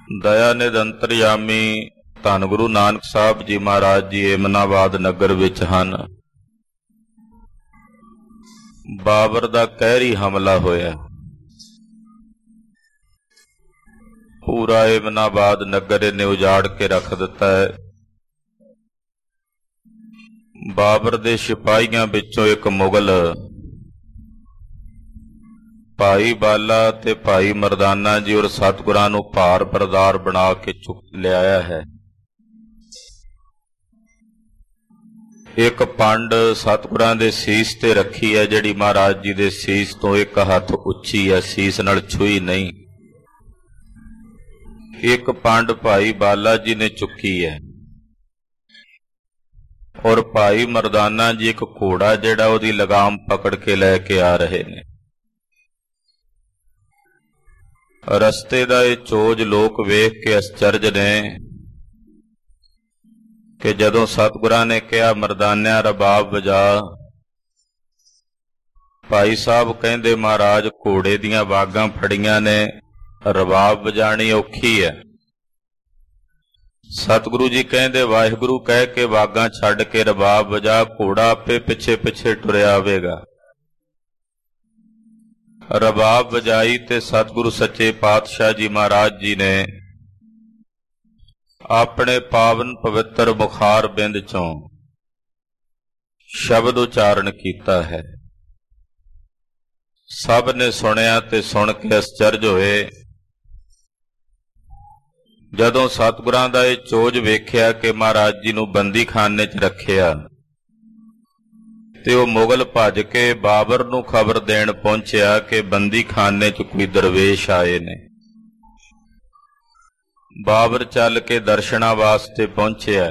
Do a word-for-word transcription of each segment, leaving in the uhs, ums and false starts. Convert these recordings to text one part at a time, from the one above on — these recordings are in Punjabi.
ਦਇਆ ਨਿਧ ਅੰਤਰਯਾਮੀ ਧੰਨ ਗੁਰੂ ਨਾਨਕ ਸਾਹਿਬ ਜੀ ਮਹਾਰਾਜ ਜੀ ਏਮਨਾਬਾਦ ਨਗਰ ਵਿੱਚ ਹਨ। ਬਾਬਰ ਦਾ ਕਹਿਰੀ ਹਮਲਾ ਹੋਇਆ। ਪੂਰਾ ਏਮਨਾਬਾਦ ਨਗਰ ਇਹਨੇ ਉਜਾੜ ਕੇ ਰੱਖ ਦਿੱਤਾ ਹੈ। ਬਾਬਰ ਦੇ ਸਿਪਾਹੀਆਂ ਵਿੱਚੋਂ ਇੱਕ ਮੁਗਲ ਭਾਈ ਬਾਲਾ ਤੇ ਭਾਈ ਮਰਦਾਨਾ ਜੀ ਔਰ ਸਤਿਗੁਰਾਂ ਨੂੰ ਭਾਰ ਬਰਦਾਰ ਬਣਾ ਕੇ ਚੁੱਕ ਲਿਆਇਆ ਹੈ। ਇੱਕ ਪੰਡ ਸਤਿਗੁਰਾਂ ਦੇ ਸੀਸ ਤੇ ਰੱਖੀ ਹੈ, ਜਿਹੜੀ ਮਹਾਰਾਜ ਜੀ ਦੇ ਸੀਸ ਤੋਂ ਇੱਕ ਹੱਥ ਉੱਚੀ ਹੈ, ਸੀਸ ਨਾਲ ਛੂਈ ਨਹੀਂ। ਇੱਕ ਪੰਡ ਭਾਈ ਬਾਲਾ ਜੀ ਨੇ ਚੁੱਕੀ ਹੈ ਔਰ ਭਾਈ ਮਰਦਾਨਾ ਜੀ ਇੱਕ ਘੋੜਾ ਜਿਹੜਾ ਉਹਦੀ ਲਗਾਮ ਪਕੜ ਕੇ ਲੈ ਕੇ ਆ ਰਹੇ ਨੇ। ਰਸਤੇ ਦਾ ਇਹ ਚੋਜ ਲੋਕ ਵੇਖ ਕੇ ਅਚਰਜ ਨੇ ਕਿ ਜਦੋਂ ਸਤਿਗੁਰਾਂ ਨੇ ਕਿਹਾ ਮਰਦਾਨਿਆਂ ਰਬਾਬ ਵਜਾ, ਭਾਈ ਸਾਹਿਬ ਕਹਿੰਦੇ ਮਹਾਰਾਜ ਘੋੜੇ ਦੀਆਂ ਵਾਗਾਂ ਫੜੀਆਂ ਨੇ, ਰਬਾਬ ਵਜਾਣੀ ਔਖੀ ਹੈ। ਸਤਿਗੁਰੂ ਜੀ ਕਹਿੰਦੇ ਵਾਹਿਗੁਰੂ ਕਹਿ ਕੇ ਵਾਗਾਂ ਛੱਡ ਕੇ ਰਬਾਬ ਵਜਾ, ਘੋੜਾ ਆਪੇ ਪਿੱਛੇ ਪਿੱਛੇ ਟੁਰਿਆ ਆਵੇਗਾ। ਰਬਾਬ ਵਜਾਈ ਤੇ ਸਤਿਗੁਰੂ ਸੱਚੇ ਪਾਤਸ਼ਾਹ ਜੀ ਮਹਾਰਾਜ ਜੀ ਨੇ ਆਪਣੇ ਪਾਵਨ ਪਵਿੱਤਰ ਮੁਖਾਰ ਬਿੰਦ ਚੋਂ ਸ਼ਬਦ ਉਚਾਰਨ ਕੀਤਾ ਹੈ। ਸਭ ਨੇ ਸੁਣਿਆ ਤੇ ਸੁਣ ਕੇ ਅਚਰਜ ਹੋਏ। ਜਦੋਂ ਸਤਿਗੁਰਾਂ ਦਾ ਇਹ ਚੋਜ ਵੇਖਿਆ ਕਿ ਮਹਾਰਾਜ ਜੀ ਨੂੰ ਬੰਦੀਖਾਨੇ 'ਚ ਰੱਖਿਆ ਤੇ ਉਹ ਮੁਗਲ ਭੱਜ ਕੇ ਬਾਬਰ ਨੂੰ ਖਬਰ ਦੇਣ ਪਹੁੰਚਿਆ ਕਿ ਬੰਦੀਖਾਨੇ 'ਚ ਕੋਈ ਦਰਵੇਸ਼ ਆਏ ਨੇ। ਬਾਬਰ ਚੱਲ ਕੇ ਦਰਸ਼ਨਾਂ ਵਾਸਤੇ ਪਹੁੰਚਿਆ।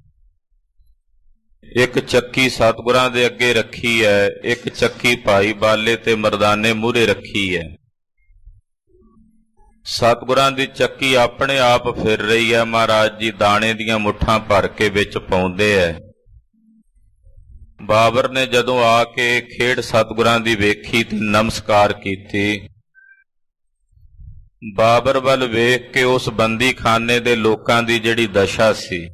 ਇੱਕ ਚੱਕੀ ਸਤਿਗੁਰਾਂ ਦੇ ਅੱਗੇ ਰੱਖੀ ਹੈ, ਇੱਕ ਚੱਕੀ ਭਾਈ ਬਾਲੇ ਤੇ ਮਰਦਾਨੇ ਮੂਹਰੇ ਰੱਖੀ ਹੈ। ਸਤਿਗੁਰਾਂ ਦੀ ਚੱਕੀ ਆਪਣੇ ਆਪ ਫਿਰ ਰਹੀ ਹੈ। ਮਹਾਰਾਜ ਜੀ ਦਾਣੇ ਦੀਆਂ ਮੁੱਠਾਂ ਭਰ ਕੇ ਵਿੱਚ ਪਾਉਂਦੇ ਐ। ਬਾਬਰ ਨੇ ਜਦੋਂ ਆ ਕੇ ਖੇਡ ਸਤਿਗੁਰਾਂ ਦੀ ਵੇਖੀ ਤੇ ਨਮਸਕਾਰ ਕੀਤੀ। ਬਾਬਰ ਵੱਲ ਵੇਖ ਕੇ ਉਸ ਬੰਦੀਖਾਨੇ ਦੇ ਲੋਕਾਂ ਦੀ ਜਿਹੜੀ ਦਸ਼ਾ ਸੀ,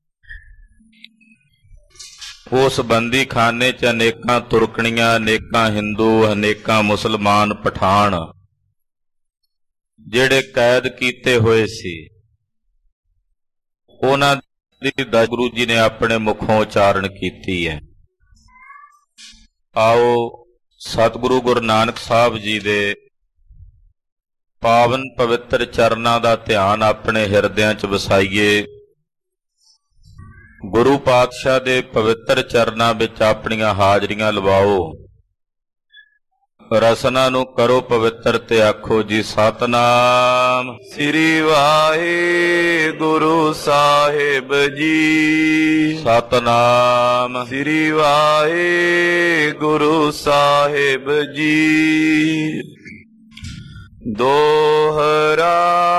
ਉਸ ਬੰਦੀਖਾਨੇ 'ਚ ਅਨੇਕਾਂ ਤੁਰਕਣੀਆਂ, ਅਨੇਕਾਂ ਹਿੰਦੂ, ਅਨੇਕਾਂ ਮੁਸਲਮਾਨ, ਪਠਾਨ ਜਿਹੜੇ ਕੈਦ ਕੀਤੇ ਹੋਏ ਸੀ, ਉਹਨਾਂ ਦੀ ਦਸ਼ਾ ਗੁਰੂ ਜੀ ਨੇ ਆਪਣੇ ਮੁਖੋਂ ਉਚਾਰਨ ਕੀਤੀ ਹੈ। ਆਓ ਸਤਿਗੁਰੂ ਗੁਰੂ ਨਾਨਕ ਸਾਹਿਬ ਜੀ ਦੇ ਪਾਵਨ ਪਵਿੱਤਰ ਚਰਨਾਂ ਦਾ ਧਿਆਨ ਆਪਣੇ ਹਿਰਦਿਆਂ 'ਚ ਵਸਾਈਏ। ਗੁਰੂ ਪਾਤਸ਼ਾਹ ਦੇ ਪਵਿੱਤਰ ਚਰਨਾਂ ਵਿੱਚ ਆਪਣੀਆਂ ਹਾਜ਼ਰੀਆਂ ਲਵਾਓ। ਰਸਨਾ ਨੂੰ ਕਰੋ ਪਵਿੱਤਰ ਤੇ ਆਖੋ ਜੀ ਸਤਨਾਮ ਸ੍ਰੀ ਵਾਹਿਗੁਰੂ ਸਾਹਿਬ ਜੀ। ਸਤਨਾਮ ਸ੍ਰੀ ਵਾਹਿਗੁਰੂ ਸਾਹਿਬ ਜੀ। ਦੋਹਰਾ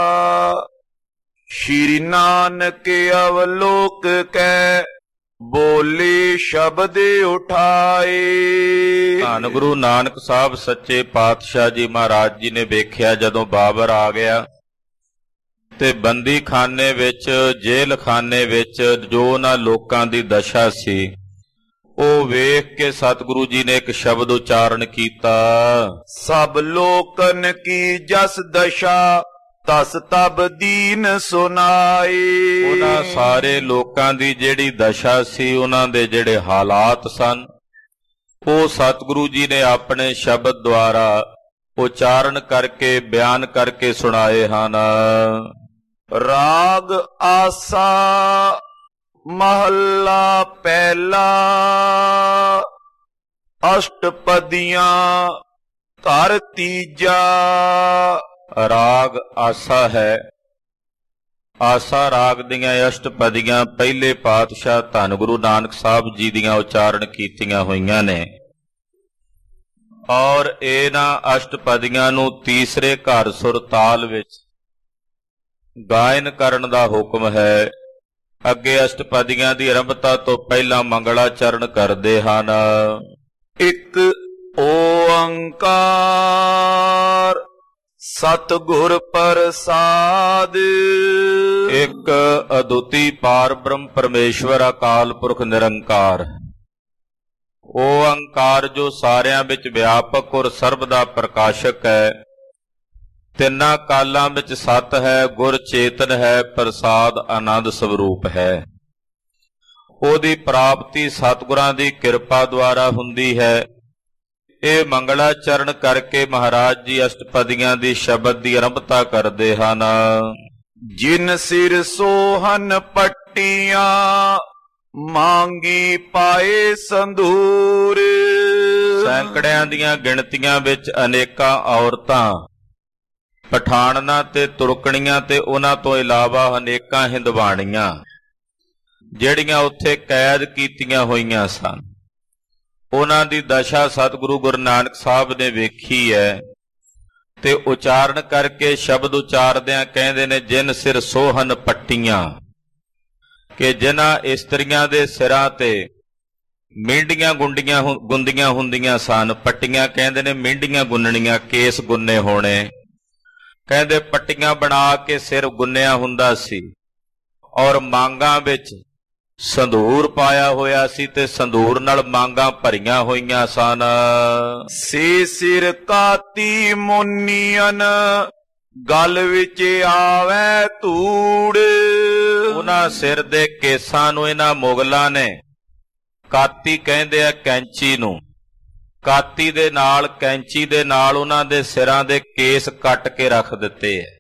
ਸ਼੍ਰੀ ਨਾਨਕ ਅਵਲੋਕ ਕੈ ਬੋਲੇ ਸ਼ਬਦ ਉਠਾਏ। ਧੰਨ ਗੁਰੂ ਨਾਨਕ ਸਾਹਿਬ ਸੱਚੇ ਪਾਤਸ਼ਾਹ ਜੀ ਮਹਾਰਾਜ ਜੀ ਨੇ ਵੇਖਿਆ ਜਦੋਂ ਬਾਬਰ ਆ ਗਿਆ ਤੇ ਬੰਦੀਖਾਨੇ ਵਿੱਚ, ਜੇਲ੍ਹ ਖਾਨੇ ਵਿੱਚ ਜੋ ਉਹਨਾਂ ਲੋਕਾਂ ਦੀ ਦਸ਼ਾ ਸੀ, ਉਹ ਵੇਖ ਕੇ ਸਤਿਗੁਰੂ ਜੀ ਨੇ ਇੱਕ ਸ਼ਬਦ ਉਚਾਰਨ ਕੀਤਾ। ਸਭ ਲੋਕਨ ਕੀ ਜਸ ਦਸ਼ਾ ਤਸ ਤਬ ਦੀਨ ਸੁਨਾਏ। ਉਹਨਾਂ ਸਾਰੇ ਲੋਕਾਂ ਦੀ ਜਿਹੜੀ ਦਸ਼ਾ ਸੀ, ਉਹਨਾਂ ਦੇ ਜਿਹੜੇ ਹਾਲਾਤ ਸਨ, ਉਹ ਸਤਿਗੁਰੂ ਜੀ ਨੇ ਆਪਣੇ ਸ਼ਬਦ ਦੁਆਰਾ ਉਚਾਰਨ ਕਰਕੇ ਬਿਆਨ ਕਰਕੇ ਸੁਣਾਏ ਹਨ। ਰਾਗ ਆਸਾ ਮਹੱਲਾ ਪਹਿਲਾ। ਅਸ਼ਟਪਦੀਆਂ ਘਰ ਤੀਜਾ। ਰਾਗ ਆਸਾ ਹੈ। ਆਸਾ ਰਾਗ ਦੀਆਂ ਅਸ਼ਟਪਦੀਆਂ ਪਹਿਲੇ ਪਾਤਸ਼ਾਹ ਧੰਨ ਗੁਰੂ ਨਾਨਕ ਸਾਹਿਬ ਜੀ ਦੀਆਂ ਉਚਾਰਨ ਕੀਤੀਆਂ ਹੋਈਆਂ ਨੇ ਔਰ ਇਹਨਾਂ ਅਸ਼ਟਪਦੀਆਂ ਨੂੰ ਤੀਸਰੇ ਘਰ ਸੁਰ ਤਾਲ ਵਿੱਚ ਗਾਇਨ ਕਰਨ ਦਾ ਹੁਕਮ ਹੈ। ਅੱਗੇ ਅਸ਼ਟਪਦੀਆਂ ਦੀ ਆਰੰਭਤਾ ਤੋਂ ਪਹਿਲਾਂ ਮੰਗਲਾਚਰਨ ਕਰਦੇ ਹਨ। ਇੱਕ ਓੰਕਾਰ ਸਤਿਗੁਰ ਪ੍ਰਸਾਦ। ਇੱਕ ਅਦੁੱਤੀ ਪਾਰ ਬ੍ਰਹਮ ਪਰਮੇਸ਼ਵਰ ਅਕਾਲ ਪੁਰਖ ਨਿਰੰਕਾਰ, ਉਹ ਅੰਕਾਰ ਜੋ ਸਾਰਿਆਂ ਵਿੱਚ ਵਿਆਪਕ ਔਰ ਸਰਬ ਦਾ ਪ੍ਰਕਾਸ਼ਕ ਹੈ। ਤਿੰਨਾਂ ਕਾਲਾਂ ਵਿੱਚ ਸਤ ਹੈ, ਗੁਰ ਚੇਤਨ ਹੈ, ਪ੍ਰਸਾਦ ਆਨੰਦ ਸਵਰੂਪ ਹੈ। ਉਹਦੀ ਪ੍ਰਾਪਤੀ ਸਤਿਗੁਰਾਂ ਦੀ ਕਿਰਪਾ ਦੁਆਰਾ ਹੁੰਦੀ ਹੈ। ਇਹ ਮੰਗਲਾਚਰਨ ਕਰਕੇ ਮਹਾਰਾਜ ਜੀ ਅਸ਼ਟਪਦੀਆਂ ਦੀ ਸ਼ਬਦ ਦੀ ਆਰੰਭਤਾ ਕਰਦੇ ਹਨ। ਜਿਨ ਸਿਰ ਸੋਹਨ ਪੱਟੀਆਂ, ਮੰਗੀ ਪਾਏ ਸੰਧੂਰ। ਸੈਂਕੜਿਆਂ ਦੀਆਂ ਗਿਣਤੀਆਂ ਵਿੱਚ ਅਨੇਕਾਂ ਔਰਤਾਂ, ਪਠਾਣਾਂ ਤੇ ਤੁਰਕਣੀਆਂ ਤੇ ਉਹਨਾਂ ਤੋਂ ਇਲਾਵਾ ਅਨੇਕਾਂ ਹਿੰਦਵਾਣੀਆਂ ਜਿਹੜੀਆਂ ਉੱਥੇ ਕੈਦ ਕੀਤੀਆਂ ਹੋਈਆਂ ਸਨ, ਉਹਨਾਂ ਦੀ ਦਸ਼ਾ ਸਤਿਗੁਰੂ ਗੁਰੂ ਨਾਨਕ ਸਾਹਿਬ ਨੇ ਵੇਖੀ ਹੈ ਤੇ ਉਚਾਰਨ ਕਰਕੇ ਸ਼ਬਦ ਉਚਾਰਦਿਆਂ ਕਹਿੰਦੇ ਨੇ, ਜਿਨ ਸਿਰ ਸੋਹਨ ਪੱਟੀਆਂ, ਕਿ ਜਿਨ੍ਹਾਂ ਇਸਤਰੀਆਂ ਦੇ ਸਿਰਾਂ ਤੇ ਮੀਂਡੀਆਂ ਗੁੰਡੀਆਂ ਗੁੰਦੀਆਂ ਹੁੰਦੀਆਂ ਸਨ। ਪੱਟੀਆਂ ਕਹਿੰਦੇ ਨੇ ਮੀਂਡੀਆਂ ਗੁੰਨਣੀਆਂ, ਕੇਸ ਗੁੰਨੇ ਹੋਣੇ। ਕਹਿੰਦੇ ਪੱਟੀਆਂ ਬਣਾ ਕੇ ਸਿਰ ਗੁੰਨਿਆ ਹੁੰਦਾ ਸੀ ਔਰ ਮਾਂਗਾਂ ਵਿੱਚ ਸੰਧੂਰ ਪਾਇਆ ਹੋਇਆ ਸੀ ਤੇ ਸੰਧੂਰ ਨਾਲ ਮਾਂਗਾਂ ਭਰੀਆਂ ਹੋਈਆਂ ਸਨ। ਸੇ ਸਿਰ ਕਾਤੀ ਮੁੰਨੀਅਨ, ਗਲ ਵਿੱਚ ਆਵੇ ਧੂੜ। ਉਹਨਾਂ ਸਿਰ ਦੇ ਕੇਸਾਂ ਨੂੰ ਇਹਨਾਂ ਮੁਗਲਾਂ ਨੇ, ਕਾਤੀ ਕਹਿੰਦੇ ਆ ਕੈਂਚੀ ਨੂੰ, ਕਾਤੀ ਦੇ ਨਾਲ ਕੈਂਚੀ ਦੇ ਨਾਲ ਉਹਨਾਂ ਦੇ ਸਿਰਾਂ ਦੇ ਕੇਸ ਕੱਟ ਕੇ ਰੱਖ ਦਿੱਤੇ ਹੈ।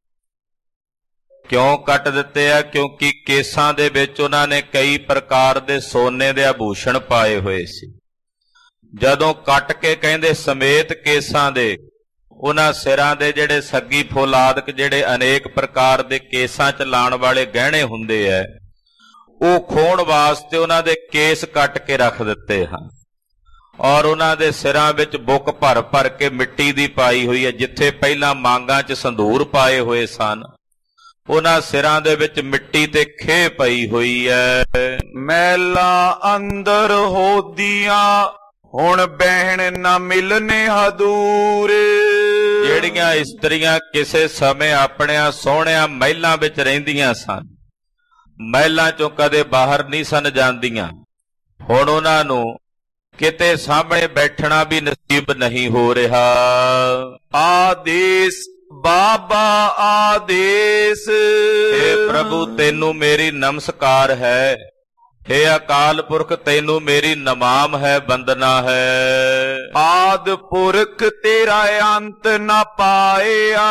ਕਿਉਂ ਕੱਟ ਦਿੱਤੇ ਆ? ਕਿਉਂਕਿ ਕੇਸਾਂ ਦੇ ਵਿੱਚ ਉਹਨਾਂ ਨੇ ਕਈ ਪ੍ਰਕਾਰ ਦੇ ਸੋਨੇ ਦੇ ਆਭੂਸ਼ਣ ਪਾਏ ਹੋਏ ਸੀ। ਜਦੋਂ ਕੱਟ ਕੇ ਕਹਿੰਦੇ ਸਮੇਤ ਕੇਸਾਂ ਦੇ, ਉਹਨਾਂ ਸਿਰਾਂ ਦੇ ਜਿਹੜੇ ਸੱਗੀ ਫੌਲਾਦਕ ਜਿਹੜੇ ਅਨੇਕ ਪ੍ਰਕਾਰ ਦੇ ਕੇਸਾਂ 'ਚ ਲਾਉਣ ਵਾਲੇ ਗਹਿਣੇ ਹੁੰਦੇ ਐ, ਉਹ ਖੋਣ ਵਾਸਤੇ ਉਹਨਾਂ ਦੇ ਕੇਸ ਕੱਟ ਕੇ ਰੱਖ ਦਿੱਤੇ ਹਨ। ਔਰ ਉਹਨਾਂ ਦੇ ਸਿਰਾਂ ਵਿੱਚ ਬੁੱਕ ਭਰ ਭਰ ਕੇ ਮਿੱਟੀ ਦੀ ਪਾਈ ਹੋਈ ਹੈ। ਜਿੱਥੇ ਪਹਿਲਾਂ ਮਾਂਗਾਂ 'ਚ ਸੰਧੂਰ ਪਾਏ ਹੋਏ ਸਨ, ਉਹਨਾਂ ਸਿਰਾਂ ਦੇ ਵਿੱਚ ਮਿੱਟੀ ਤੇ ਖੇ ਪਈ ਹੋਈ ਹੈ। ਮਹਿਲਾ ਅੰਦਰ ਹੋਦੀਆਂ, ਹੁਣ ਬਹਿਣ ਨਾ ਮਿਲਨੇ ਹਦੂਰ। ਜਿਹੜੀਆਂ ਇਸਤਰੀਆਂ ਕਿਸੇ ਸਮੇਂ ਆਪਣਿਆਂ ਸੋਹਣਿਆਂ ਮਹਿਲਾਂ ਵਿੱਚ ਰਹਿੰਦੀਆਂ ਸਨ, ਮਹਿਲਾਂ ਚੋਂ ਕਦੇ ਬਾਹਰ ਨਹੀਂ ਸਨ ਜਾਂਦੀਆਂ, ਹੁਣ ਉਹਨਾਂ ਨੂੰ ਕਿਤੇ ਸਾਹਮਣੇ ਬੈਠਣਾ ਵੀ ਨਸੀਬ ਨਹੀਂ ਹੋ ਰਿਹਾ। ਆਦੇਸ਼ ਬਾਬਾ ਆਦੇਸ਼, ਹੇ ਪ੍ਰਭੂ ਤੈਨੂੰ ਮੇਰੀ ਨਮਸਕਾਰ ਹੈ। ਹੇ ਅਕਾਲ ਪੁਰਖ ਤੈਨੂੰ ਮੇਰੀ ਨਮਾਮ ਹੈ, ਬੰਦਨਾ ਹੈ। ਆਦ ਪੁਰਖ ਤੇਰਾ ਅੰਤ ਨਾ ਪਾਇਆ,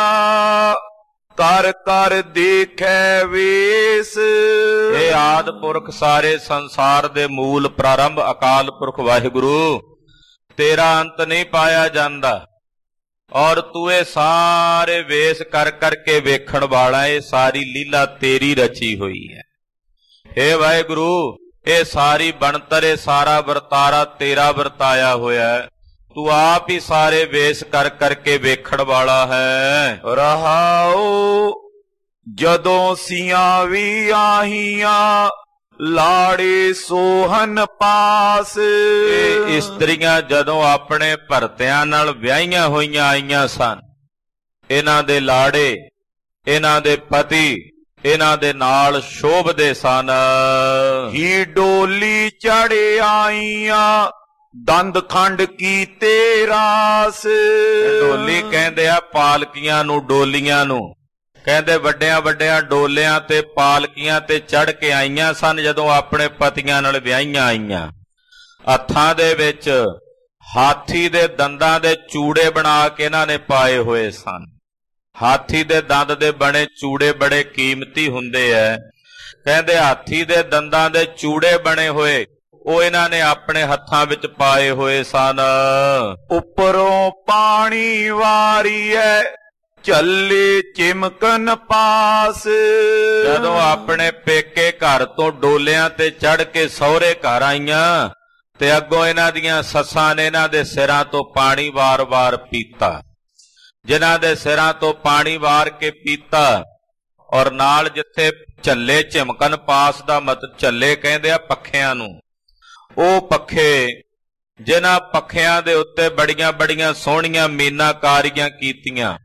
ਕਰ ਕਰ ਦੇਖੈ ਵੇਸ। ਇਹ ਆਦ ਪੁਰਖ ਸਾਰੇ ਸੰਸਾਰ ਦੇ ਮੂਲ ਪ੍ਰਾਰੰਭ ਅਕਾਲ ਪੁਰਖ ਵਾਹਿਗੁਰੂ, ਤੇਰਾ ਅੰਤ ਨਹੀਂ ਪਾਇਆ ਜਾਂਦਾ ਔਰ ਤੂੰ ਇਹ ਸਾਰੇ ਵੇਸ ਕਰ ਕਰਕੇ ਵੇਖਣ ਵਾਲਾ, ਇਹ ਸਾਰੀ ਲੀਲਾ ਤੇਰੀ ਰਚੀ ਹੋਈ ਹੈ। ਹੇ ਵਾਹਿਗੁਰੂ, ਇਹ ਸਾਰੀ ਬਣਤਰ, ਇਹ ਸਾਰਾ ਵਰਤਾਰਾ ਤੇਰਾ ਵਰਤਾਇਆ ਹੋਇਆ ਹੈ। ਤੂੰ ਆਪ ਹੀ ਸਾਰੇ ਵੇਸ ਕਰ ਕਰਕੇ ਵੇਖਣ ਵਾਲਾ ਹੈ। ਰਹਾਉ ਜਦੋਂ ਸੀਆਂ ਵੀ ਆਹੀਆਂ, ਲਾੜੇ ਸੋਹਨ ਪਾਸ। ਇਹ ਇਸਤਰੀਆਂ ਜਦੋਂ ਆਪਣੇ ਭਰਤਿਆਂ ਨਾਲ ਵਿਆਹੀਆਂ ਹੋਈਆਂ ਆਈਆਂ ਸਨ, ਇਹਨਾਂ ਦੇ ਲਾੜੇ, ਇਹਨਾਂ ਦੇ ਪਤੀ ਇਹਨਾਂ ਦੇ ਨਾਲ ਸ਼ੋਭਦੇ ਸਨ। ਹੀ ਡੋਲੀ ਚੜ੍ਹ ਆਈਆਂ, ਦੰਦ ਖੰਡ ਕੀਤੇ ਰਾਸ। ਡੋਲੀ ਕਹਿੰਦੇ ਆ ਪਾਲਕੀਆਂ ਨੂੰ, ਡੋਲੀਆਂ ਨੂੰ ਕਹਿੰਦੇ ਵੱਡਿਆਂ ਵੱਡਿਆਂ ਡੋਲਿਆਂ ਤੇ ਪਾਲਕੀਆਂ ਤੇ ਚੜ੍ਹ ਕੇ ਆਈਆਂ ਸਨ ਜਦੋਂ ਆਪਣੇ ਪਤੀਆਂ ਨਾਲ ਵਿਆਹੀਆਂ ਆਈਆਂ। ਹੱਥਾਂ ਦੇ ਵਿੱਚ ਹਾਥੀ ਦੇ ਦੰਦਾਂ ਦੇ ਚੂੜੇ ਬਣਾ ਕੇ ਇਹਨਾਂ ਨੇ ਪਾਏ ਹੋਏ ਸਨ। ਹਾਥੀ ਦੇ ਦੰਦ ਦੇ ਬਣੇ ਚੂੜੇ ਬੜੇ ਕੀਮਤੀ ਹੁੰਦੇ ਐ। ਕਹਿੰਦੇ ਹਾਥੀ ਦੇ ਦੰਦਾਂ ਦੇ ਚੂੜੇ ਬਣੇ ਹੋਏ ਉਹ ਇਹਨਾਂ ਨੇ ਆਪਣੇ ਹੱਥਾਂ ਵਿੱਚ ਪਾਏ ਹੋਏ ਸਨ। ਉੱਪਰੋਂ ਪਾਣੀ ਵਾਰੀਐ, ਚੱਲੇ ਚਿਮਕਨ ਪਾਸ। ਜਦੋਂ ਆਪਣੇ ਪੇਕੇ ਘਰ ਤੋਂ ਡੋਲਿਆਂ ਤੇ ਚੜ੍ਹ ਕੇ ਸਹੁਰੇ ਘਰ ਆਈਆਂ ਤੇ ਅੱਗੋਂ ਇਹਨਾਂ ਦੀਆਂ ਸੱਸਾਂ ਨੇ ਇਹਨਾਂ ਦੇ ਸਿਰਾਂ ਤੋਂ ਪਾਣੀ ਵਾਰ-ਵਾਰ ਪੀਤਾ। ਜਿਨ੍ਹਾਂ ਦੇ ਸਿਰਾਂ ਤੋਂ ਪਾਣੀ ਵਾਰ ਕੇ ਪੀਤਾ ਔਰ ਨਾਲ ਜਿੱਥੇ ਝੱਲੇ ਝਿਮਕਨ ਪਾਸ ਦਾ ਮਤਲਬ ਝੱਲੇ ਕਹਿੰਦੇ ਆ ਪੱਖਿਆਂ ਨੂੰ, ਉਹ ਪੱਖੇ ਜਿਨ੍ਹਾਂ ਪੱਖਿਆਂ ਦੇ ਉੱਤੇ ਬੜੀਆਂ ਬੜੀਆਂ ਸੋਹਣੀਆਂ ਮੀਨਾਕਾਰੀਆਂ ਕੀਤੀਆਂ,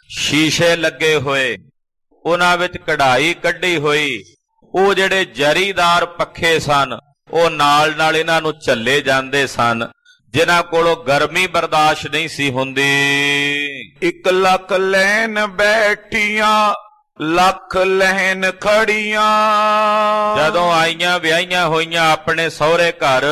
ਸ਼ੀਸ਼ੇ ਲੱਗੇ ਹੋਏ, ਉਹਨਾਂ ਵਿੱਚ ਕਢਾਈ ਕੱਢੀ ਹੋਈ, ਉਹ ਜਿਹੜੇ ਜਰੀਦਾਰ ਪੱਖੇ ਸਨ ਉਹ ਨਾਲ ਨਾਲ ਇਹਨਾਂ ਨੂੰ ਝੱਲੇ ਜਾਂਦੇ ਸਨ, ਜਿਨ੍ਹਾਂ ਕੋਲੋਂ ਗਰਮੀ ਬਰਦਾਸ਼ਤ ਨਹੀਂ ਸੀ ਹੁੰਦੀ। ਇੱਕ ਲੱਖ ਲੈਣ ਬੈਠੀਆਂ, ਲੱਖ ਲੈਣ ਖੜੀਆਂ। ਜਦੋਂ ਆਈਆਂ ਵਿਆਹੀਆਂ ਹੋਈਆਂ ਆਪਣੇ ਸਹੁਰੇ ਘਰ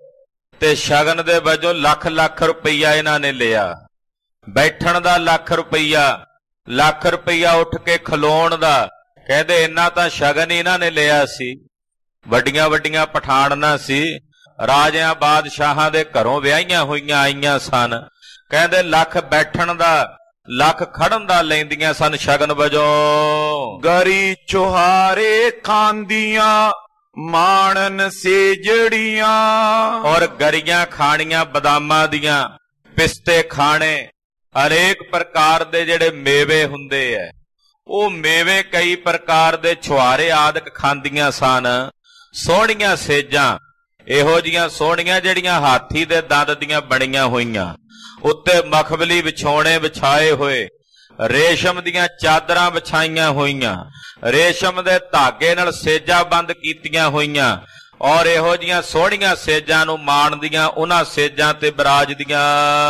ਤੇ ਸ਼ਗਨ ਦੇ ਵਜੋਂ ਲੱਖ ਲੱਖ ਰੁਪਈਆ ਇਹਨਾਂ ਨੇ ਲਿਆ। ਬੈਠਣ ਦਾ ਲੱਖ ਰੁਪਈਆ, ਲੱਖ ਰੁਪਈਆ ਉੱਠ ਕੇ ਖਲੋਣ ਦਾ। ਕਹਿੰਦੇ ਇੰਨਾ ਤਾਂ ਸ਼ਗਨ ਇਹਨਾਂ ਨੇ ਲਿਆ ਸੀ। ਵੱਡੀਆਂ ਵੱਡੀਆਂ ਪਠਾਣਾਂ ਸੀ, ਰਾਜਿਆਂ ਬਾਦਸ਼ਾਹਾਂ ਦੇ ਘਰੋਂ ਵਿਆਹੀਆਂ ਹੋਈਆਂ ਆਈਆਂ ਸਨ। ਕਹਿੰਦੇ ਲੱਖ ਬੈਠਣ ਦਾ, ਲੱਖ ਖੜਨ ਦਾ ਲੈਂਦੀਆਂ ਸਨ ਸ਼ਗਨ ਵਜੋਂ। ਗਰੀ ਚੁਹਾਰੇ ਖਾਂਦੀਆਂ, ਮਾਣਨ ਸੇਜੜੀਆਂ। ਔਰ ਗਰੀਆਂ ਖਾਣੀਆਂ ਬਦਾਮਾਂ ਦੀਆਂ, ਪਿਸਤੇ ਖਾਣੇ, ਅਨੇਕ ਪ੍ਰਕਾਰ ਦੇ ਜਿਹੜੇ ਮੇਵੇ ਹੁੰਦੇ ਐ, ਉਹ ਮੇਵੇ ਕਈ ਪ੍ਰਕਾਰ ਦੇ ਛੁਹਾਰੇ ਆਦਿਕ ਖਾਂਦੀਆਂ ਸਨ। ਸੋਹਣੀਆਂ ਸੇਜਾਂ, ਇਹੋ ਜੀਆਂ ਸੋਹਣੀਆਂ ਜਿਹੜੀਆਂ ਹਾਥੀ ਦੇ ਦੰਦ ਦੀਆਂ ਬਣੀਆਂ ਹੋਈਆਂ, ਉੱਤੇ ਮਖਮਲੀ ਵਿਛਾਉਣੇ ਵਿਛਾਏ ਹੋਏ, ਰੇਸ਼ਮ ਦੀਆਂ ਚਾਦਰਾਂ ਵਿਛਾਈਆਂ ਹੋਈਆਂ, ਰੇਸ਼ਮ ਦੇ ਧਾਗੇ ਨਾਲ ਸੇਜਾਂ ਬੰਦ ਕੀਤੀਆਂ ਹੋਈਆਂ, ਔਰ ਇਹੋ ਜੀਆਂ ਸੋਹਣੀਆਂ ਸੇਜਾਂ ਨੂੰ ਮਾਣਦੀਆਂ ਉਹਨਾਂ ਸੇਜਾਂ ਤੇ ਬਿਰਾਜਦੀਆਂ।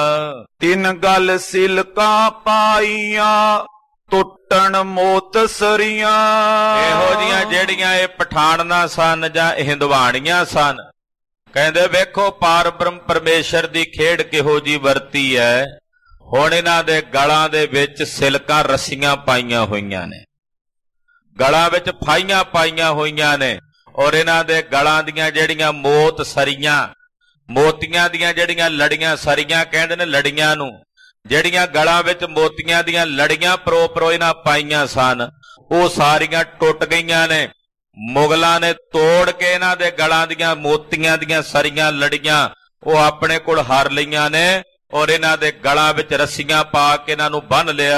ਤਿੰਨ ਗਲ ਸਿਲਕਾਂ ਪਾਈਆਂ, ਟੁੱਟਣ ਮੋਤ ਸਰੀਆਂ। ਇਹੋ ਜੀਆਂ ਜਿਹੜੀਆਂ ਇਹ ਪਠਾਣਾਂ ਸਨ ਜਾਂ ਹਿੰਦਵਾਣੀਆਂ ਸਨ। ਕਹਿੰਦੇ ਵੇਖੋ ਪਾਰ ਬ੍ਰਹਮ ਪਰਮੇਸ਼ਰ ਦੀ ਖੇਡ ਕਿਹੋ ਜੀ ਵਰਤੀ ਹੈ। ਹੁਣ ਇਹਨਾਂ ਦੇ ਗਲਾਂ ਦੇ ਵਿੱਚ ਸਿਲਕਾਂ ਰੱਸੀਆਂ ਪਾਈਆਂ ਹੋਈਆਂ ਨੇ, ਗਲਾਂ ਵਿੱਚ ਫਾਈਆਂ ਪਾਈਆਂ ਹੋਈਆਂ ਨੇ, ਔਰ ਇਹਨਾਂ ਦੇ ਗਲਾਂ ਦੀਆਂ ਜਿਹੜੀਆਂ ਮੋਤ ਸਰੀਆਂ, ਮੋਤੀਆਂ ਦੀਆਂ ਜਿਹੜੀਆਂ ਲੜੀਆਂ ਸਰੀਆਂ ਕਹਿੰਦੇ ਨੇ ਲੜੀਆਂ ਨੂੰ, ਜਿਹੜੀਆਂ ਗਲਾਂ ਵਿੱਚ ਮੋਤੀਆਂ ਦੀਆਂ ਲੜੀਆਂ ਪਰੋ ਪਰੋ ਇਹਨਾਂ ਪਾਈਆਂ ਸਨ, ਉਹ ਸਾਰੀਆਂ ਟੁੱਟ ਗਈਆਂ ਨੇ। ਮੁਗਲਾਂ ਨੇ ਤੋੜ ਕੇ ਇਹਨਾਂ ਦੇ ਗਲਾਂ ਦੀਆਂ ਮੋਤੀਆਂ ਦੀਆਂ ਸਰੀਆਂ ਲੜੀਆਂ ਉਹ ਆਪਣੇ ਕੋਲ ਹਰ ਲਈਆਂ ਨੇ, ਔਰ ਇਹਨਾਂ ਦੇ ਗਲਾਂ ਵਿੱਚ ਰੱਸੀਆਂ ਪਾ ਕੇ ਇਹਨਾਂ ਨੂੰ ਬੰਨ ਲਿਆ।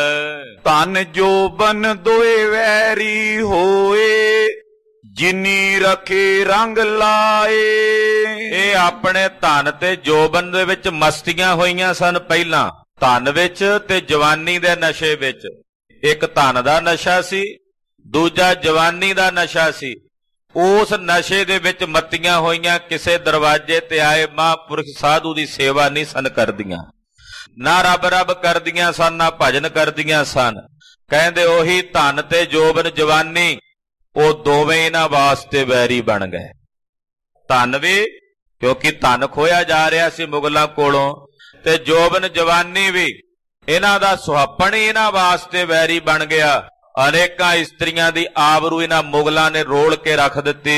ਧਨ ਜੋਬਨ ਦੋਏ ਵੈਰੀ ਹੋਏ, ਜਿਨੀ ਰਖੇ ਰੰਗ ਲਾਏ। ਇਹ ਆਪਣੇ ਧਨ ਤੇ ਜੋਬਨ ਦੇ ਵਿੱਚ ਮਸਤੀਆਂ ਹੋਈਆਂ ਸਨ ਪਹਿਲਾਂ, ਧਨ ਵਿੱਚ ਤੇ ਜਵਾਨੀ ਦੇ ਨਸ਼ੇ ਵਿੱਚ। ਇੱਕ ਧਨ ਦਾ ਨਸ਼ਾ ਸੀ, ਦੂਜਾ ਜਵਾਨੀ ਦਾ ਨਸ਼ਾ ਸੀ। ਉਸ ਨਸ਼ੇ ਦੇ ਵਿੱਚ ਮੱਤੀਆਂ ਹੋਈਆਂ ਕਿਸੇ ਦਰਵਾਜ਼ੇ ਤੇ ਆਏ ਮਹਾਂਪੁਰਖ ਸਾਧੂ ਦੀ ਸੇਵਾ ਨਹੀਂ ਸਨ ਕਰਦੀਆਂ, ਨਾ ਰੱਬ ਰੱਬ ਕਰਦੀਆਂ ਸਨ, ਨਾ ਭਜਨ ਕਰਦੀਆਂ ਸਨ। ਕਹਿੰਦੇ ਉਹੀ ਧਨ ਤੇ ਜੋਬਨ ਜਵਾਨੀ, ਉਹ ਦੋਵੇਂ ਇਹਨਾਂ ਵਾਸਤੇ ਵੈਰੀ ਬਣ ਗਏ। ਧਨ ਵੀ ਕਿਉਂਕਿ ਧਨ ਖੋਇਆ ਜਾ ਰਿਹਾ ਸੀ ਮੁਗਲਾਂ ਕੋਲੋਂ, ਤੇ ਜੋਬਨ ਜਵਾਨੀ ਵੀ ਇਹਨਾਂ ਦਾ ਸੁਹੱਪਣ ਹੀ ਇਹਨਾਂ ਵਾਸਤੇ ਵੈਰੀ ਬਣ ਗਿਆ। ਅਨੇਕਾਂ ਇਸਤਰੀਆਂ ਦੀ ਆਬਰੂ ਇਹਨਾਂ ਮੁਗਲਾਂ ਨੇ ਰੋਲ ਕੇ ਰੱਖ ਦਿੱਤੀ।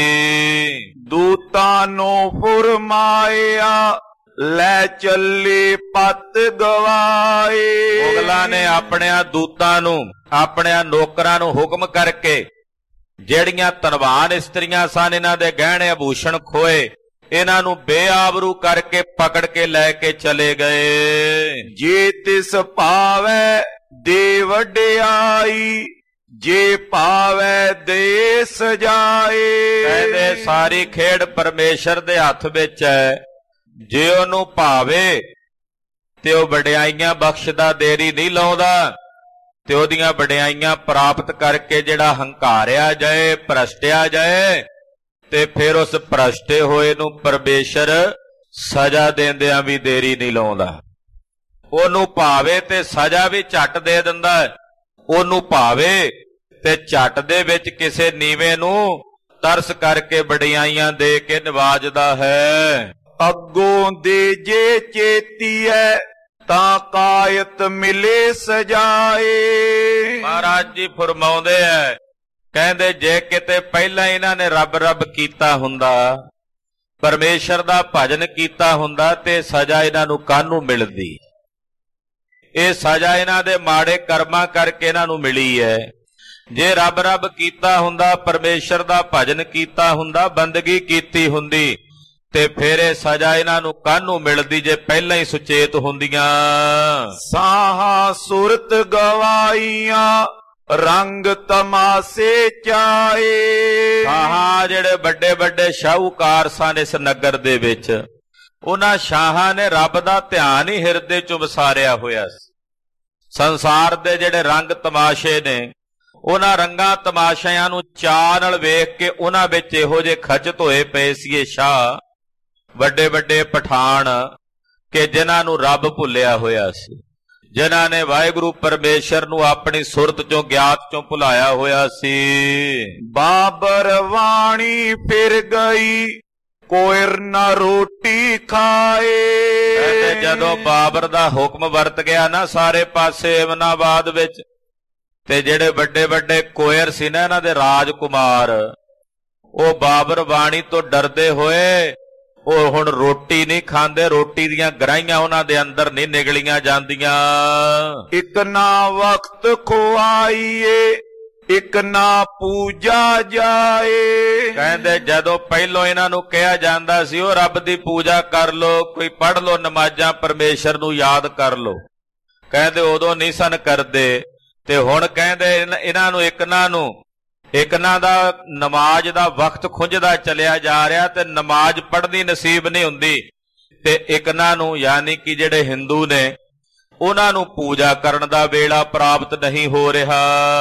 ਦੂਤਾਂ ਨੂੰ ਫੁਰਮਾਇਆ, ਲੈ ਚੱਲੇ ਪਤ ਗਵਾਏ। ਮੁਗਲਾਂ ਨੇ ਆਪਣਿਆਂ ਦੂਤਾਂ ਨੂੰ, ਆਪਣਿਆਂ ਨੌਕਰਾਂ ਨੂੰ ਹੁਕਮ ਕਰਕੇ ਜਿਹੜੀਆਂ ਧਨਵਾਨ ਇਸਤਰੀਆਂ ਸਨ, ਇਹਨਾਂ ਦੇ ਗਹਿਣੇ ਆਭੂਸ਼ਣ ਖੋਏ, ਇਹਨਾਂ ਨੂੰ ਬੇਆਬਰੂ ਕਰਕੇ ਪਕੜ ਕੇ ਲੈ ਕੇ ਚਲੇ ਗਏ। ਜੇ ਤਿਸ ਭਾਵੈ ਦੇ ਵਡਿਆਈ, ਜੇ ਭਾਵੈ ਦੇ ਸਜਾਏ। ਕਹਿੰਦੇ ਸਾਰੀ ਖੇਡ ਪਰਮੇਸ਼ਰ ਦੇ ਹੱਥ ਵਿੱਚ ਹੈ। ਜੇ ਉਹਨੂੰ ਭਾਵੇ ਤੇ ਉਹ ਵਡਿਆਈਆਂ ਬਖਸ਼ਦਾ, ਦੇਰੀ ਨਹੀਂ ਲਾਉਂਦਾ, ਤੇ ਉਹਦੀਆਂ ਵਡਿਆਈਆਂ ਪ੍ਰਾਪਤ ਕਰਕੇ ਜਿਹੜਾ ਹੰਕਾਰਿਆ ਜਾਏ, ਭ੍ਰਸ਼ਟਿਆ ਜਾਏ, ਤੇ ਫਿਰ ਉਸ ਭ੍ਰਸ਼ਟੇ ਹੋਏ ਨੂੰ ਪਰਮੇਸ਼ਰ ਸਜ਼ਾ ਦੇਂਦਿਆਂ ਵੀ ਦੇਰੀ ਨਹੀਂ ਲਾਉਂਦਾ। ਉਹਨੂੰ ਭਾਵੇ ਤੇ ਸਜ਼ਾ ਵੀ ਝੱਟ ਦੇ ਦਿੰਦਾ, ਉਹਨੂੰ ਭਾਵੇ ਤੇ ਝੱਟ ਦੇ ਵਿੱਚ ਕਿਸੇ ਨੀਵੇਂ ਨੂੰ ਤਰਸ ਕਰਕੇ ਵਡਿਆਈਆਂ ਦੇ ਕੇ ਨਿਵਾਜਦਾ ਹੈ। ਅੱਗੋਂ ਦੇ ਜੇ ਚੇਤੀਐ, ਤਾਂ ਕਾਇਤ ਮਿਲੇ ਸਜਾਏ। ਮਹਾਰਾਜ ਜੀ ਫਰਮਾਉਂਦੇ ਐ, ਕਹਿੰਦੇ ਜੇ ਕਿਤੇ ਪਹਿਲਾਂ ਇਹਨਾਂ ਨੇ ਰੱਬ ਰੱਬ ਕੀਤਾ ਹੁੰਦਾ, ਪਰਮੇਸ਼ਰ ਦਾ ਭਜਨ ਕੀਤਾ ਹੁੰਦਾ, ਤੇ ਸਜ਼ਾ ਇਹਨਾਂ ਨੂੰ ਕਾਹਨੂੰ ਮਿਲਦੀ। ਇਹ ਸਜ਼ਾ ਇਹਨਾਂ ਦੇ ਮਾੜੇ ਕਰਮਾਂ ਕਰਕੇ ਇਹਨਾਂ ਨੂੰ ਮਿਲੀ ਹੈ। ਜੇ ਰੱਬ ਰੱਬ ਕੀਤਾ ਹੁੰਦਾ, ਪਰਮੇਸ਼ਰ ਦਾ ਭਜਨ ਕੀਤਾ ਹੁੰਦਾ, ਬੰਦਗੀ ਕੀਤੀ ਹੁੰਦੀ, ਤੇ ਫਿਰ ਇਹ ਸਜ਼ਾ ਇਹਨਾਂ ਨੂੰ ਕਾਹਨੂੰ ਮਿਲਦੀ ਜੇ ਪਹਿਲਾਂ ਹੀ ਸੁਚੇਤ ਹੁੰਦੀਆਂ। ਸਾਹਾਂ ਸੁਰਤ ਗਵਾਈਆਂ, ਰੰਗ ਤਮਾਸੇ ਚਾਏ। ਸਾਹਾਂ ਜਿਹੜੇ ਵੱਡੇ ਵੱਡੇ ਸ਼ਾਹੂਕਾਰ ਸਨ ਇਸ ਨਗਰ ਦੇ ਵਿੱਚ, ਉਹਨਾਂ ਸ਼ਾਹਾਂ ਨੇ ਰੱਬ ਦਾ ਧਿਆਨ ਹੀ ਹਿਰਦੇ ਚ ਵਸਾਰਿਆ ਹੋਇਆ ਸੀ। ਸੰਸਾਰ ਦੇ ਜਿਹੜੇ ਰੰਗ ਤਮਾਸ਼ੇ ਨੇ, ਉਹਨਾਂ ਰੰਗਾਂ ਤਮਾਸ਼ਿਆਂ ਨੂੰ ਚਾਅ ਨਾਲ ਵੇਖ ਕੇ ਉਹਨਾਂ ਵਿੱਚ ਇਹੋ ਜਿਹੇ ਖਚਤ ਹੋਏ ਪਏ ਸੀ ਇਹ ਸ਼ਾਹ, ਵੱਡੇ ਵੱਡੇ ਪਠਾਨ, ਕਿ ਜਿਨ੍ਹਾਂ ਨੂੰ ਰੱਬ ਭੁੱਲਿਆ ਹੋਇਆ ਸੀ, ਜਿਨ੍ਹਾਂ ਨੇ ਵਾਹਿਗੁਰੂ ਪਰਮੇਸ਼ਰ ਨੂੰ ਆਪਣੀ ਸੁਰਤ ਚੋਂ ਗਿਆਤ ਚੋਂ ਭੁਲਾਇਆ ਹੋਇਆ ਸੀ। ਬਾਬਰ ਵਾਣੀ ਫਿਰ ਗਈ ਕੋਇਰ ਨਾ ਰੋਟੀ ਖਾਏ। ਕਹਿੰਦੇ ਜਦੋਂ ਬਾਬਰ ਦਾ ਹੁਕਮ ਵਰਤ ਗਿਆ ਨਾ ਸਾਰੇ ਪਾਸੇ ਇਮਨਾਬਾਦ ਵਿੱਚ, ਤੇ ਜਿਹੜੇ ਵੱਡੇ ਵੱਡੇ ਕੋਇਰ ਸੀ ਨਾ ਇਹਨਾਂ ਦੇ ਰਾਜਕੁਮਾਰ, ਉਹ ਬਾਬਰ ਬਾਣੀ ਤੋਂ ਡਰਦੇ ਹੋਏ ਉਹ ਹੁਣ ਰੋਟੀ ਨਹੀਂ ਖਾਂਦੇ, ਰੋਟੀ ਦੀਆਂ ਗਰਾਹੀਆਂ ਉਹਨਾਂ ਦੇ ਅੰਦਰ ਨਹੀਂ ਨਿਗਲੀਆਂ ਜਾਂਦੀਆਂ। ਇੱਕ ਨਾ ਵਕਤ ਖੁਆਈਏ ਇੱਕ ਨਾ ਪੂਜਾ ਜਾਏ। ਕਹਿੰਦੇ ਜਦੋਂ ਪਹਿਲੋਂ ਇਹਨਾਂ ਨੂੰ ਕਿਹਾ ਜਾਂਦਾ ਸੀ ਉਹ ਰੱਬ ਦੀ ਪੂਜਾ ਕਰ ਲੋ, ਕੋਈ ਪੜ੍ਹ ਲੋ ਨਮਾਜ਼ਾਂ, ਪਰਮੇਸ਼ਰ ਨੂੰ ਯਾਦ ਕਰ ਲੋ, ਕਹਿੰਦੇ ਉਦੋਂ ਨਹੀਂ ਸਨ ਕਰਦੇ। ਤੇ ਹੁਣ ਕਹਿੰਦੇ ਇਹਨਾਂ ਨੂੰ ਇਕਨਾਂ ਨੂੰ ਇਕਨਾਂ ਦਾ ਨਮਾਜ਼ ਦਾ ਵਕਤ ਖੁੰਝਦਾ ਚਲਿਆ ਜਾ ਰਿਹਾ ਤੇ ਨਮਾਜ਼ ਪੜ੍ਹਨੀ ਨਸੀਬ ਨਹੀਂ ਹੁੰਦੀ, ਤੇ ਇਕਨਾਂ ਨੂੰ ਯਾਨੀ ਕਿ ਜਿਹੜੇ ਹਿੰਦੂ ਨੇ ਉਹਨਾਂ ਨੂੰ ਪੂਜਾ ਕਰਨ ਦਾ ਵੇਲਾ ਪ੍ਰਾਪਤ ਨਹੀਂ ਹੋ ਰਿਹਾ।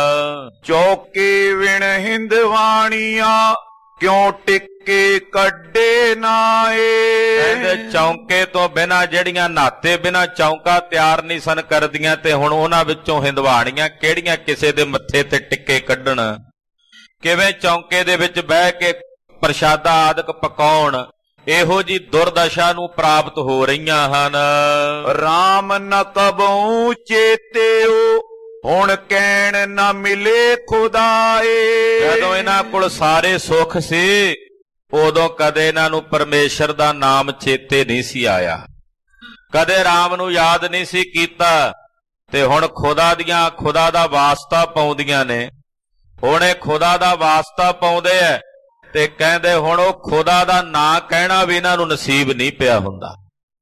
ਚੌਕੇ ਵਿਣ ਹਿੰਦਵਾਣੀਆਂ ਕਿਉਂ ਟਿੱਕੇ ਕੱਢੇ ਨਾਏ। ਕਹਿੰਦੇ ਚੌਂਕੇ ਤੋਂ ਬਿਨਾਂ ਜਿਹੜੀਆਂ ਨਾਤੇ ਬਿਨਾਂ ਚੌਂਕਾ ਤਿਆਰ ਨਹੀਂ ਸਨ ਕਰਦੀਆਂ, ਤੇ ਹੁਣ ਉਹਨਾਂ ਵਿੱਚੋਂ ਹਿੰਦਵਾਣੀਆਂ ਕਿਹੜੀਆਂ ਕਿਸੇ ਦੇ ਮੱਥੇ ਤੇ ਟਿੱਕੇ ਕੱਢਣ। ਕਿਵੇਂ ਚੌਂਕੇ ਦੇ ਵਿੱਚ ਬਹਿ ਕੇ ਪ੍ਰਸ਼ਾਦਾ ਆਦਿਕ ਪਕਾਉਣ, ਇਹੋ ਜੀ ਦੁਰਦਸ਼ਾ ਨੂੰ ਪ੍ਰਾਪਤ ਹੋ ਰਹੀਆਂ ਹਨ। ਰਾਮ ਨ ਕਬਉ ਚੇਤਿਓ ਹੁਣ ਕਹਿਣ ਨਾ ਮਿਲੇ ਖੁਦਾਏ। ਜਦੋਂ ਇਹਨਾਂ ਕੋਲ ਸਾਰੇ ਸੁੱਖ ਸੀ ਉਦੋਂ ਕਦੇ ਇਹਨਾਂ ਨੂੰ ਪਰਮੇਸ਼ਰ ਦਾ ਨਾਮ ਚੇਤੇ ਨਹੀਂ ਸੀ ਆਇਆ, ਕਦੇ ਰਾਮ ਨੂੰ ਯਾਦ ਨਹੀਂ ਸੀ ਕੀਤਾ, ਤੇ ਹੁਣ ਖੁਦਾ ਦੀਆਂ ਖੁਦਾ ਦਾ ਵਾਸਤਾ ਪਾਉਂਦੀਆਂ ਨੇ। ਹੁਣ ਇਹ ਖੁਦਾ ਦਾ ਵਾਸਤਾ ਪਾਉਂਦੇ ਐ ਤੇ ਕਹਿੰਦੇ ਹੁਣ ਉਹ ਖੁਦਾ ਦਾ ਨਾਂ ਕਹਿਣਾ ਵੀ ਇਹਨਾਂ ਨੂੰ ਨਸੀਬ ਨਹੀਂ ਪਿਆ ਹੁੰਦਾ।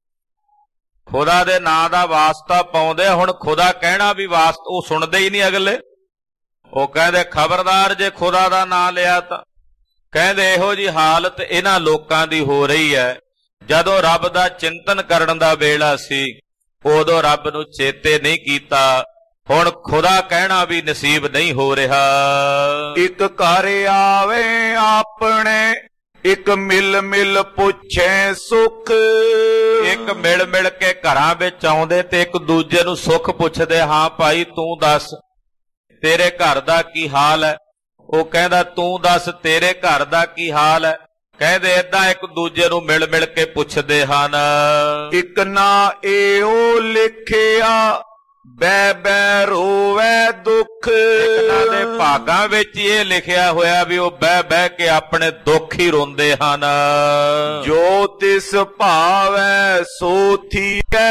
ਖੁਦਾ ਦੇ ਨਾਂ ਦਾ ਵਾਸਤਾ ਪਾਉਂਦੇ, ਹੁਣ ਖੁਦਾ ਕਹਿਣਾ ਵੀ ਵਾਸਤਾ ਉਹ ਸੁਣਦੇ ਹੀ ਨਹੀਂ ਅਗਲੇ। ਉਹ ਕਹਿੰਦੇ ਖਬਰਦਾਰ ਜੇ ਖੁਦਾ ਦਾ ਨਾਂ ਲਿਆ ਤਾਂ। ਕਹਿੰਦੇ ਇਹੋ ਜੀ ਹਾਲਤ ਇਹਨਾਂ ਲੋਕਾਂ ਦੀ ਹੋ ਰਹੀ ਹੈ। ਜਦੋਂ ਰੱਬ ਦਾ ਚਿੰਤਨ ਕਰਨ ਦਾ ਵੇਲਾ ਸੀ ਉਦੋਂ ਰੱਬ ਨੂੰ ਚੇਤੇ ਨਹੀਂ ਕੀਤਾ, ਹੁਣ ਖੁਦਾ ਕਹਿਣਾ ਵੀ ਨਸੀਬ ਨਹੀਂ ਹੋ ਰਿਹਾ। ਇੱਕ ਘਰ ਆਵੇ ਆਪਣੇ ਇੱਕ ਮਿਲ ਮਿਲ ਪੁੱਛੇ ਸੁੱਖ। ਇੱਕ ਮਿਲ ਮਿਲ ਕੇ ਘਰਾਂ ਵਿੱਚ ਆਉਂਦੇ ਤੇ ਇੱਕ ਦੂਜੇ ਨੂੰ ਸੁੱਖ ਪੁੱਛਦੇ, ਹਾਂ ਭਾਈ ਤੂੰ ਦੱਸ ਤੇਰੇ ਘਰ ਦਾ ਕੀ ਹਾਲ ਹੈ। ਉਹ ਕਹਿੰਦਾ ਤੂੰ ਦੱਸ ਤੇਰੇ ਘਰ ਦਾ ਕੀ ਹਾਲ ਹੈ। ਕਹਿੰਦੇ ਏਦਾਂ ਇੱਕ ਦੂਜੇ ਨੂੰ ਮਿਲ ਮਿਲ ਕੇ ਪੁੱਛਦੇ ਹਨ। ਇੱਕ ਨਾ ਇਹੋ ਲਿਖਿਆ ਬੈ ਬੈ ਰੋਵੇ ਦੁੱਖ। ਇਹਨਾਂ ਦੇ ਭਾਗਾਂ ਵਿੱਚ ਇਹ ਲਿਖਿਆ ਹੋਇਆ ਵੀ ਉਹ ਬਹਿ ਬਹਿ ਕੇ ਆਪਣੇ ਦੁੱਖ ਹੀ ਰੋਂਦੇ ਹਨ। ਜੋ ਤਿਸ ਭਾਵੈ ਸੋ ਥੀਐ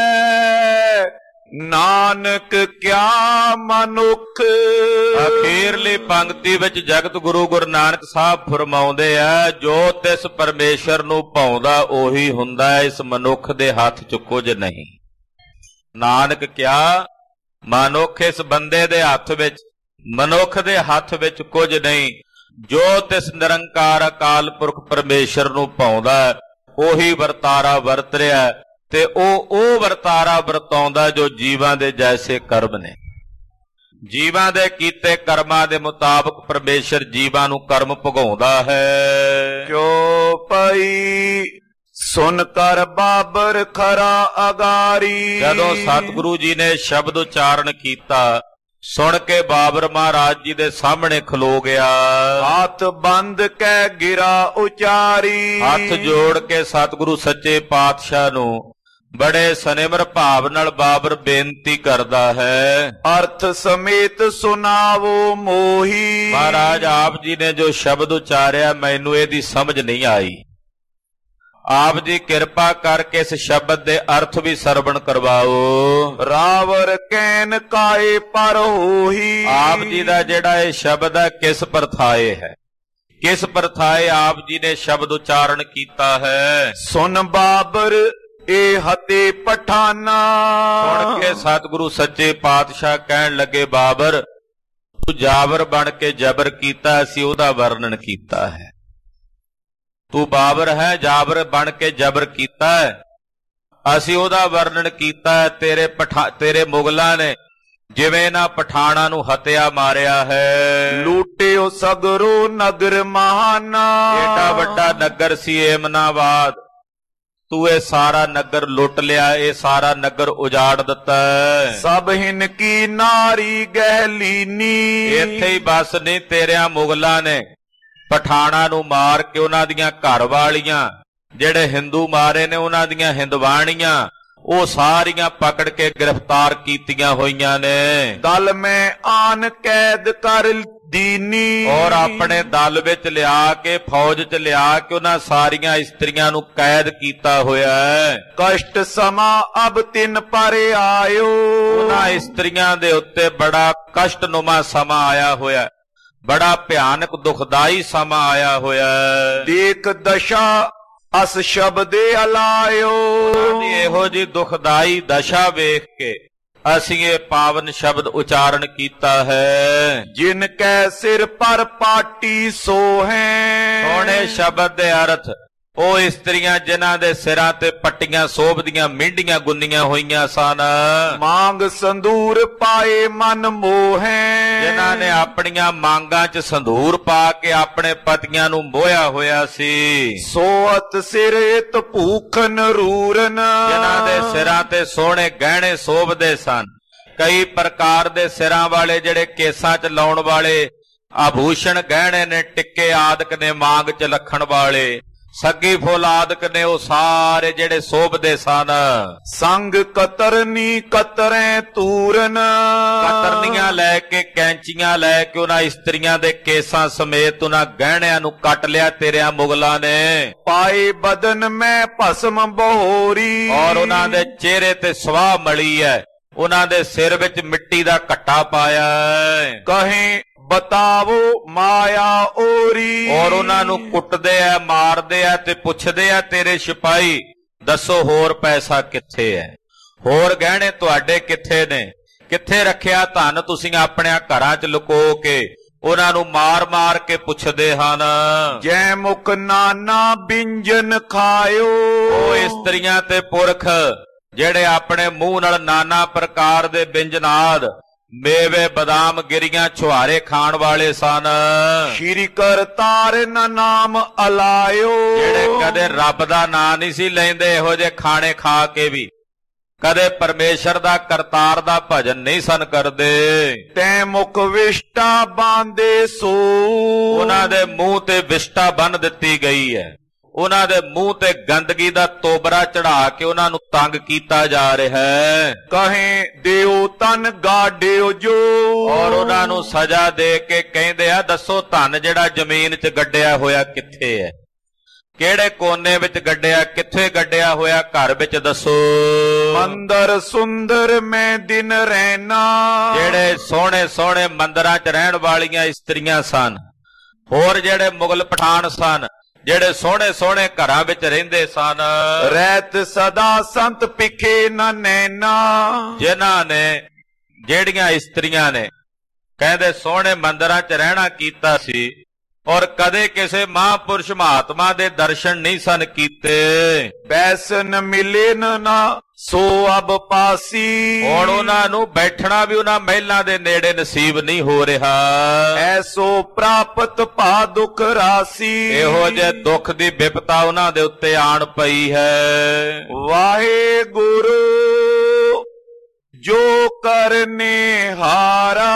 ਨਾਨਕ ਕਿਆ ਮਨੁੱਖ। ਅਖੀਰਲੀ ਪੰਕਤੀ ਵਿੱਚ ਜਗਤ ਗੁਰੂ ਗੁਰੂ ਨਾਨਕ ਸਾਹਿਬ ਫਰਮਾਉਂਦੇ ਆ, ਜੋ ਤਿਸ ਪਰਮੇਸ਼ਰ ਨੂੰ ਭਾਉਂਦਾ ਉਹੀ ਹੁੰਦਾ ਹੈ, ਇਸ ਮਨੁੱਖ ਦੇ ਹੱਥ 'ਚ ਕੁਝ ਨਹੀਂ। ਨਾਨਕ ਕਿਆ ਮਨੁੱਖ, ਇਸ ਬੰਦੇ ਦੇ ਹੱਥ ਵਿੱਚ, ਮਨੁੱਖ ਦੇ ਹੱਥ ਵਿੱਚ ਕੁਝ ਨਹੀਂ। ਜੋ ਤਿਸ ਨਿਰੰਕਾਰ ਅਕਾਲ ਪੁਰਖ ਪਰਮੇਸ਼ਰ ਨੂੰ ਭਾਉਂਦਾ ਉਹੀ ਵਰਤਾਰਾ ਵਰਤ ਰਿਹਾ, ਤੇ ਉਹ ਉਹ ਵਰਤਾਰਾ ਵਰਤਾਉਂਦਾ ਜੋ ਜੀਵਾਂ ਦੇ ਜੈਸੇ ਕਰਮ ਨੇ। ਜੀਵਾਂ ਦੇ ਕੀਤੇ ਕਰਮਾਂ ਦੇ ਮੁਤਾਬਕ ਪਰਮੇਸ਼ਰ ਜੀਵਾਂ ਨੂੰ ਕਰਮ ਭੁਗਾਉਂਦਾ ਹੈ। ਜੋ ਪਈ ਸੁਨ ਕਰ ਬਾਬਰ ਖਰਾ ਅਗਾਰੀ। ਜਦੋਂ ਸਤਿਗੁਰੂ ਜੀ ਨੇ ਸ਼ਬਦ ਉਚਾਰਨ ਕੀਤਾ, ਸੁਣ ਕੇ ਬਾਬਰ ਮਹਾਰਾਜ ਜੀ ਦੇ ਸਾਹਮਣੇ ਖਲੋ ਗਿਆ। ਹੱਥ ਬੰਦ ਕੇ ਗਿਰਾ ਉਚਾਰੀ। ਹੱਥ ਜੋੜ ਕੇ ਸਤਿਗੁਰੂ ਸੱਚੇ ਪਾਤਸ਼ਾਹ ਨੂੰ ਬੜੇ ਸਨਿਮਰ ਭਾਵ ਨਾਲ ਬਾਬਰ ਬੇਨਤੀ ਕਰਦਾ ਹੈ। ਅਰਥ ਸਮੇਤ ਸੁਨਾਵੋ ਮੋਹੀ। ਮਹਾਰਾਜ ਆਪ ਜੀ ਨੇ ਜੋ ਸ਼ਬਦ ਉਚਾਰਿਆ ਮੈਨੂੰ ਇਹਦੀ ਸਮਝ ਨਹੀਂ ਆਈ। ਆਪ ਜੀ ਕਿਰਪਾ ਕਰਕੇ ਇਸ ਸ਼ਬਦ ਦੇ ਅਰਥ ਵੀ ਸਰਵਣ ਕਰਵਾਓ। ਰਾਵਰ ਕੈਨ ਕਾਏ ਪਰ ਹੋਈ। ਆਪ ਜੀ ਦਾ ਜਿਹੜਾ ਇਹ ਸ਼ਬਦ ਹੈ ਕਿਸ ਪਰਥਾਏ ਹੈ, ਕਿਸ ਪਰਥਾਏ ਆਪ ਜੀ ਨੇ ਸ਼ਬਦ ਉਚਾਰਨ ਕੀਤਾ ਹੈ। ਸੁਨ ਬਾਬਰ ਇਹ ਹਤੇ ਪਠਾਨਾ। ਸੁਣ ਕੇ ਸਤਿਗੁਰੂ ਸੱਚੇ ਪਾਤਸ਼ਾਹ ਕਹਿਣ ਲੱਗੇ, ਬਾਬਰ ਤੂੰ ਜਾਬਰ ਬਣ ਕੇ ਜਬਰ ਕੀਤਾ, ਅਸੀਂ ਉਹਦਾ ਵਰਣਨ ਕੀਤਾ ਹੈ। ਤੂੰ ਬਾਬਰ ਹੈ, ਜਾਬਰ ਬਣ ਕੇ ਜਬਰ ਕੀਤਾ ਹੈ, ਅਸੀਂ ਉਹਦਾ ਵਰਣਨ ਕੀਤਾ ਹੈ। ਤੇਰੇ ਪਠਾ ਤੇਰੇ ਮੁਗਲਾਂ ਨੇ ਜਿਵੇਂ ਨਾ ਪਠਾਣਾ ਨੂੰ ਹੱਤਿਆ ਮਾਰਿਆ ਹੈ। ਲੂਟਿਓ ਸਗਰੋ ਨਗਰ ਮਹਾਨਾ, ਏਡਾ ਵੱਡਾ ਨਗਰ ਸੀ ਏਮਨਾਬਾਦ, ਤੂੰ ਇਹ ਸਾਰਾ ਨਗਰ ਲੁੱਟ ਲਿਆ, ਇਹ ਸਾਰਾ ਨਗਰ ਉਜਾੜ ਦਿੱਤਾ। ਸਭ ਹਿਨ ਕੀ ਨਾਰੀ ਗਹਿਲੀਨੀ, ਇੱਥੇ ਹੀ ਬਸ ਨਹੀਂ, ਤੇਰਿਆਂ ਮੁਗਲਾਂ ਨੇ ਪਠਾਣਾ ਨੂੰ ਮਾਰ ਕੇ ਉਹਨਾਂ ਦੀਆਂ ਘਰ ਵਾਲੀਆਂ, ਜਿਹੜੇ ਹਿੰਦੂ ਮਾਰੇ ਨੇ ਉਹਨਾਂ ਦੀਆਂ ਹਿੰਦਵਾਣੀਆਂ, ਉਹ ਸਾਰੀਆਂ ਪਕੜ ਕੇ ਗ੍ਰਿਫਤਾਰ ਕੀਤੀਆਂ ਹੋਈਆਂ ਨੇ। ਦਲ ਮੈਂ ਆਨ ਕੈਦ ਕਰ ਦੀਨੀ, ਔਰ ਆਪਣੇ ਦਲ ਵਿੱਚ ਲਿਆ ਕੇ, ਫੌਜ ਚ ਲਿਆ ਕੇ ਉਹਨਾਂ ਸਾਰੀਆਂ ਇਸਤਰੀਆਂ ਨੂੰ ਕੈਦ ਕੀਤਾ ਹੋਇਆ ਹੈ। ਕਸ਼ਟ ਸਮਾਂ ਅਬ ਤਿੰਨ ਪਰ ਆਇਓ, ਉਹਨਾਂ ਇਸਤਰੀਆਂ ਦੇ ਉੱਤੇ ਬੜਾ ਕਸ਼ਟਨੁਮਾ ਸਮਾਂ ਆਇਆ ਹੋਇਆ, ਬੜਾ ਭਿਆਨਕ ਦੁਖਦਾਈ ਸਮਾਂ ਆਇਆ ਹੋਇਆ। ਦੇਖ ਦਸ਼ਾ ਅਸ ਸ਼ਬਦੇ ਅਲਾਇਓ, ਉਹਨਾਂ ਦੀ ਇਹੋ ਜਿਹੀ ਦੁਖਦਾਈ ਦਸ਼ਾ ਵੇਖ ਕੇ ਅਸੀਂ ਇਹ ਪਾਵਨ ਸ਼ਬਦ ਉਚਾਰਨ ਕੀਤਾ ਹੈ। ਜਿਨ ਕੈ ਸਿਰ ਪਰ ਪਾਟੀ ਸੋ ਹੈ, ਸੋਹਣੇ ਸ਼ਬਦ ਦੇ ਅਰਥ ਉਹ ਇਸਤਰੀਆਂ ਜਿਨ੍ਹਾਂ ਦੇ ਸਿਰਾਂ ਤੇ ਪੱਟੀਆਂ ਸੋਭਦੀਆਂ ਮੀਂਡੀਆਂ ਗੁੰਨੀਆਂ ਹੋਈਆਂ ਸਨ। ਮੰਗ ਸੰਦੂਰ ਪਾਏ ਮਨ ਮੋਹੈ, ਜਿਨ੍ਹਾਂ ਨੇ ਆਪਣੀਆਂ ਮੰਗਾਂ 'ਚ ਸੰਦੂਰ ਪਾ ਕੇ ਆਪਣੇ ਪਤੀਆਂ ਨੂੰ ਮੋਹਿਆ ਹੋਇਆ ਸੀ। ਸੋਅਤ ਸਿਰੇਤ ਭੂਖਨ ਰੂਰਨ, ਜਿਨ੍ਹਾਂ ਦੇ ਸਿਰਾਂ ਤੇ ਸੋਹਣੇ ਗਹਿਣੇ ਸੋਭਦੇ ਸਨ, ਕਈ ਪ੍ਰਕਾਰ ਦੇ ਸਿਰਾਂ ਵਾਲੇ ਜਿਹੜੇ ਕੇਸਾਂ 'ਚ ਲਾਉਣ ਵਾਲੇ ਆਭੂਸ਼ਣ ਗਹਿਣੇ ਨੇ, ਟਿੱਕੇ ਆਦਿਕ ਨੇ, ਮਾਂਗ 'ਚ ਲੱਖਣ ਵਾਲੇ ਸੱਗੀ ਫੁੱਲ ਆਦਿਕ ਨੇ, ਉਹ ਸਾਰੇ ਜਿਹੜੇ ਸੋਭਦੇ ਸਨ। ਸੰਗ ਕਤਰਨੀ ਕਤਰੈ ਤੂਰਨ, ਕਤਰਨੀਆਂ ਲੈ ਕੇ, ਕੈਂਚੀਆਂ ਲੈ ਕੇ ਉਹਨਾਂ ਇਸਤਰੀਆਂ ਦੇ ਕੇਸਾਂ ਸਮੇਤ ਉਹਨਾਂ ਗਹਿਣਿਆਂ ਨੂੰ ਕੱਟ ਲਿਆ ਤੇਰਿਆਂ ਮੁਗਲਾਂ ਨੇ। ਪਾਏ ਬਦਨ ਮੈਂ ਭਸਮ ਬਹੋਰੀ, ਔਰ ਉਹਨਾਂ ਦੇ ਚਿਹਰੇ ਤੇ ਸਵਾਹ ਮਲੀ ਹੈ, ਉਹਨਾਂ ਦੇ ਸਿਰ ਵਿੱਚ ਮਿੱਟੀ ਦਾ ਘੱਟਾ ਪਾਇਆ ਹੈ। ਕਹੇ ਬਤਾਵੋ ਮਾਇਆ ਓਰੀ, ਔਰ ਉਹਨਾਂ ਨੂੰ ਕੁੱਟਦੇ ਆ, ਮਾਰਦੇ ਆ ਤੇ ਪੁੱਛਦੇ ਆ ਤੇਰੇ ਸਿਪਾਹੀ, ਦੱਸੋ ਹੋਰ ਪੈਸਾ ਕਿੱਥੇ ਹੈ, ਹੋਰ ਗਹਿਣੇ ਤੁਹਾਡੇ ਕਿੱਥੇ ਨੇ, ਕਿੱਥੇ ਰੱਖਿਆ ਧਨ ਤੁਸੀਂ ਆਪਣਿਆਂ ਘਰਾਂ 'ਚ ਲੁਕੋ ਕੇ, ਉਹਨਾਂ ਨੂੰ ਮਾਰ ਮਾਰ ਕੇ ਪੁੱਛਦੇ ਹਨ। ਜੈ ਮੁਖ ਨਾਨਾ ਬਿੰਜਨ ਖਾਇਓ, ਉਹ ਇਸਤਰੀਆਂ ਤੇ ਪੁਰਖ ਜਿਹੜੇ ਆਪਣੇ ਮੂੰਹ ਨਾਲ ਨਾਨਾ ਪ੍ਰਕਾਰ ਦੇ ਬਿੰਜਨਾਦ, ਮੇਵੇ ਬਦਾਮ ਗਿਰੀਆਂ ਛੁਹਾਰੇ ਖਾਣ ਵਾਲੇ ਸਨ। ਸ਼੍ਰੀ ਕਰਤਾਰ ਨਾ ਨਾਮ ਅਲਾਇਓ, ਜਿਹੜੇ ਕਦੇ ਰੱਬ ਦਾ ਨਾਂ ਨਹੀਂ ਸੀ ਲੈਂਦੇ, ਇਹੋ ਜਿਹੇ ਖਾਣੇ ਖਾ ਕੇ ਵੀ ਕਦੇ ਪਰਮੇਸ਼ਰ ਦਾ, ਕਰਤਾਰ ਦਾ ਭਜਨ ਨਹੀਂ ਸਨ ਕਰਦੇ। ਤੈ ਮੁਖ ਵਿਸ਼ਟਾ ਬਾਂਦੇ ਸੋ, ਉਹਨਾਂ ਦੇ ਮੂੰਹ ਤੇ ਵਿਸ਼ਟਾ ਬੰਨ ਦਿੱਤੀ ਗਈ ਹੈ, ਉਹਨਾਂ ਦੇ ਮੂੰਹ ਤੇ ਗੰਦਗੀ ਦਾ ਤੋਬਰਾ ਚੜਾ ਕੇ ਉਹਨਾਂ ਨੂੰ ਤੰਗ ਕੀਤਾ ਜਾ ਰਿਹਾ ਹੈ। ਕਹੇ ਦਿਓ ਤਨ ਗਾਡਿਓ ਜੋ, ਔਰ ਉਹਨਾਂ ਨੂੰ ਸਜ਼ਾ ਦੇ ਕੇ ਕਹਿੰਦੇ ਆ, ਦੱਸੋ ਧਨ ਜਿਹੜਾ ਜ਼ਮੀਨ 'ਚ ਗੱਡਿਆ ਹੋਇਆ ਕਿੱਥੇ ਹੈ, ਕਿਹੜੇ ਕੋਨੇ ਵਿੱਚ ਗੱਡਿਆ, ਕਿੱਥੇ ਗੱਡਿਆ ਹੋਇਆ, ਘਰ ਵਿੱਚ ਦੱਸੋ। ਮੰਦਰ ਸੁੰਦਰ ਮੈਂ ਦਿਨ ਰਹਿਣਾ, ਜਿਹੜੇ ਸੋਹਣੇ ਸੋਹਣੇ ਮੰਦਰਾਂ 'ਚ ਰਹਿਣ ਵਾਲੀਆਂ ਇਸਤਰੀਆਂ ਸਨ, ਹੋਰ ਜਿਹੜੇ ਮੁਗਲ ਪਠਾਨ ਸਨ, ਜਿਹੜੇ ਸੋਹਣੇ ਸੋਹਣੇ ਘਰਾਂ ਵਿੱਚ ਰਹਿੰਦੇ ਸਨ। ਰਹਿਤ ਸਦਾ ਸੰਤ ਪਿਖੇ ਨਾ ਨੈਣਾ, ਜਿਨ੍ਹਾਂ ਨੇ, ਜਿਹੜੀਆਂ ਇਸਤਰੀਆਂ ਨੇ ਕਹਿੰਦੇ ਸੋਹਣੇ ਮੰਦਰਾਂ 'ਚ ਰਹਿਣਾ ਕੀਤਾ ਸੀ, ਔਰ ਕਦੇ ਕਿਸੇ ਮਹਾਂਪੁਰਸ਼ ਮਹਾਤਮਾ ਦੇ ਦਰਸ਼ਨ ਨਹੀਂ ਸਨ ਕੀਤੇ। ਬੈਸਨ ਮਿਲੇ ਨਾ ਸੋ ਅਬ ਪਾਸੀ, ਹੁਣ ਉਹਨਾਂ ਨੂੰ ਬੈਠਣਾ ਵੀ ਉਹਨਾਂ ਮਹਿਲਾਂ ਦੇ ਨੇੜੇ ਨਸੀਬ ਨਹੀਂ ਹੋ ਰਿਹਾ। ਐਸੋ ਪ੍ਰਾਪਤ ਭਾ ਦੁਖ ਰਾਸੀ, ਇਹੋ ਜਿਹੇ ਦੁੱਖ ਦੀ ਵਿਪਤਾ ਉਹਨਾਂ ਦੇ ਉੱਤੇ ਆਣ ਪਈ ਹੈ। ਵਾਹਿਗੁਰੂ ਜੋ ਕਰਨੇ ਹਾਰਾ,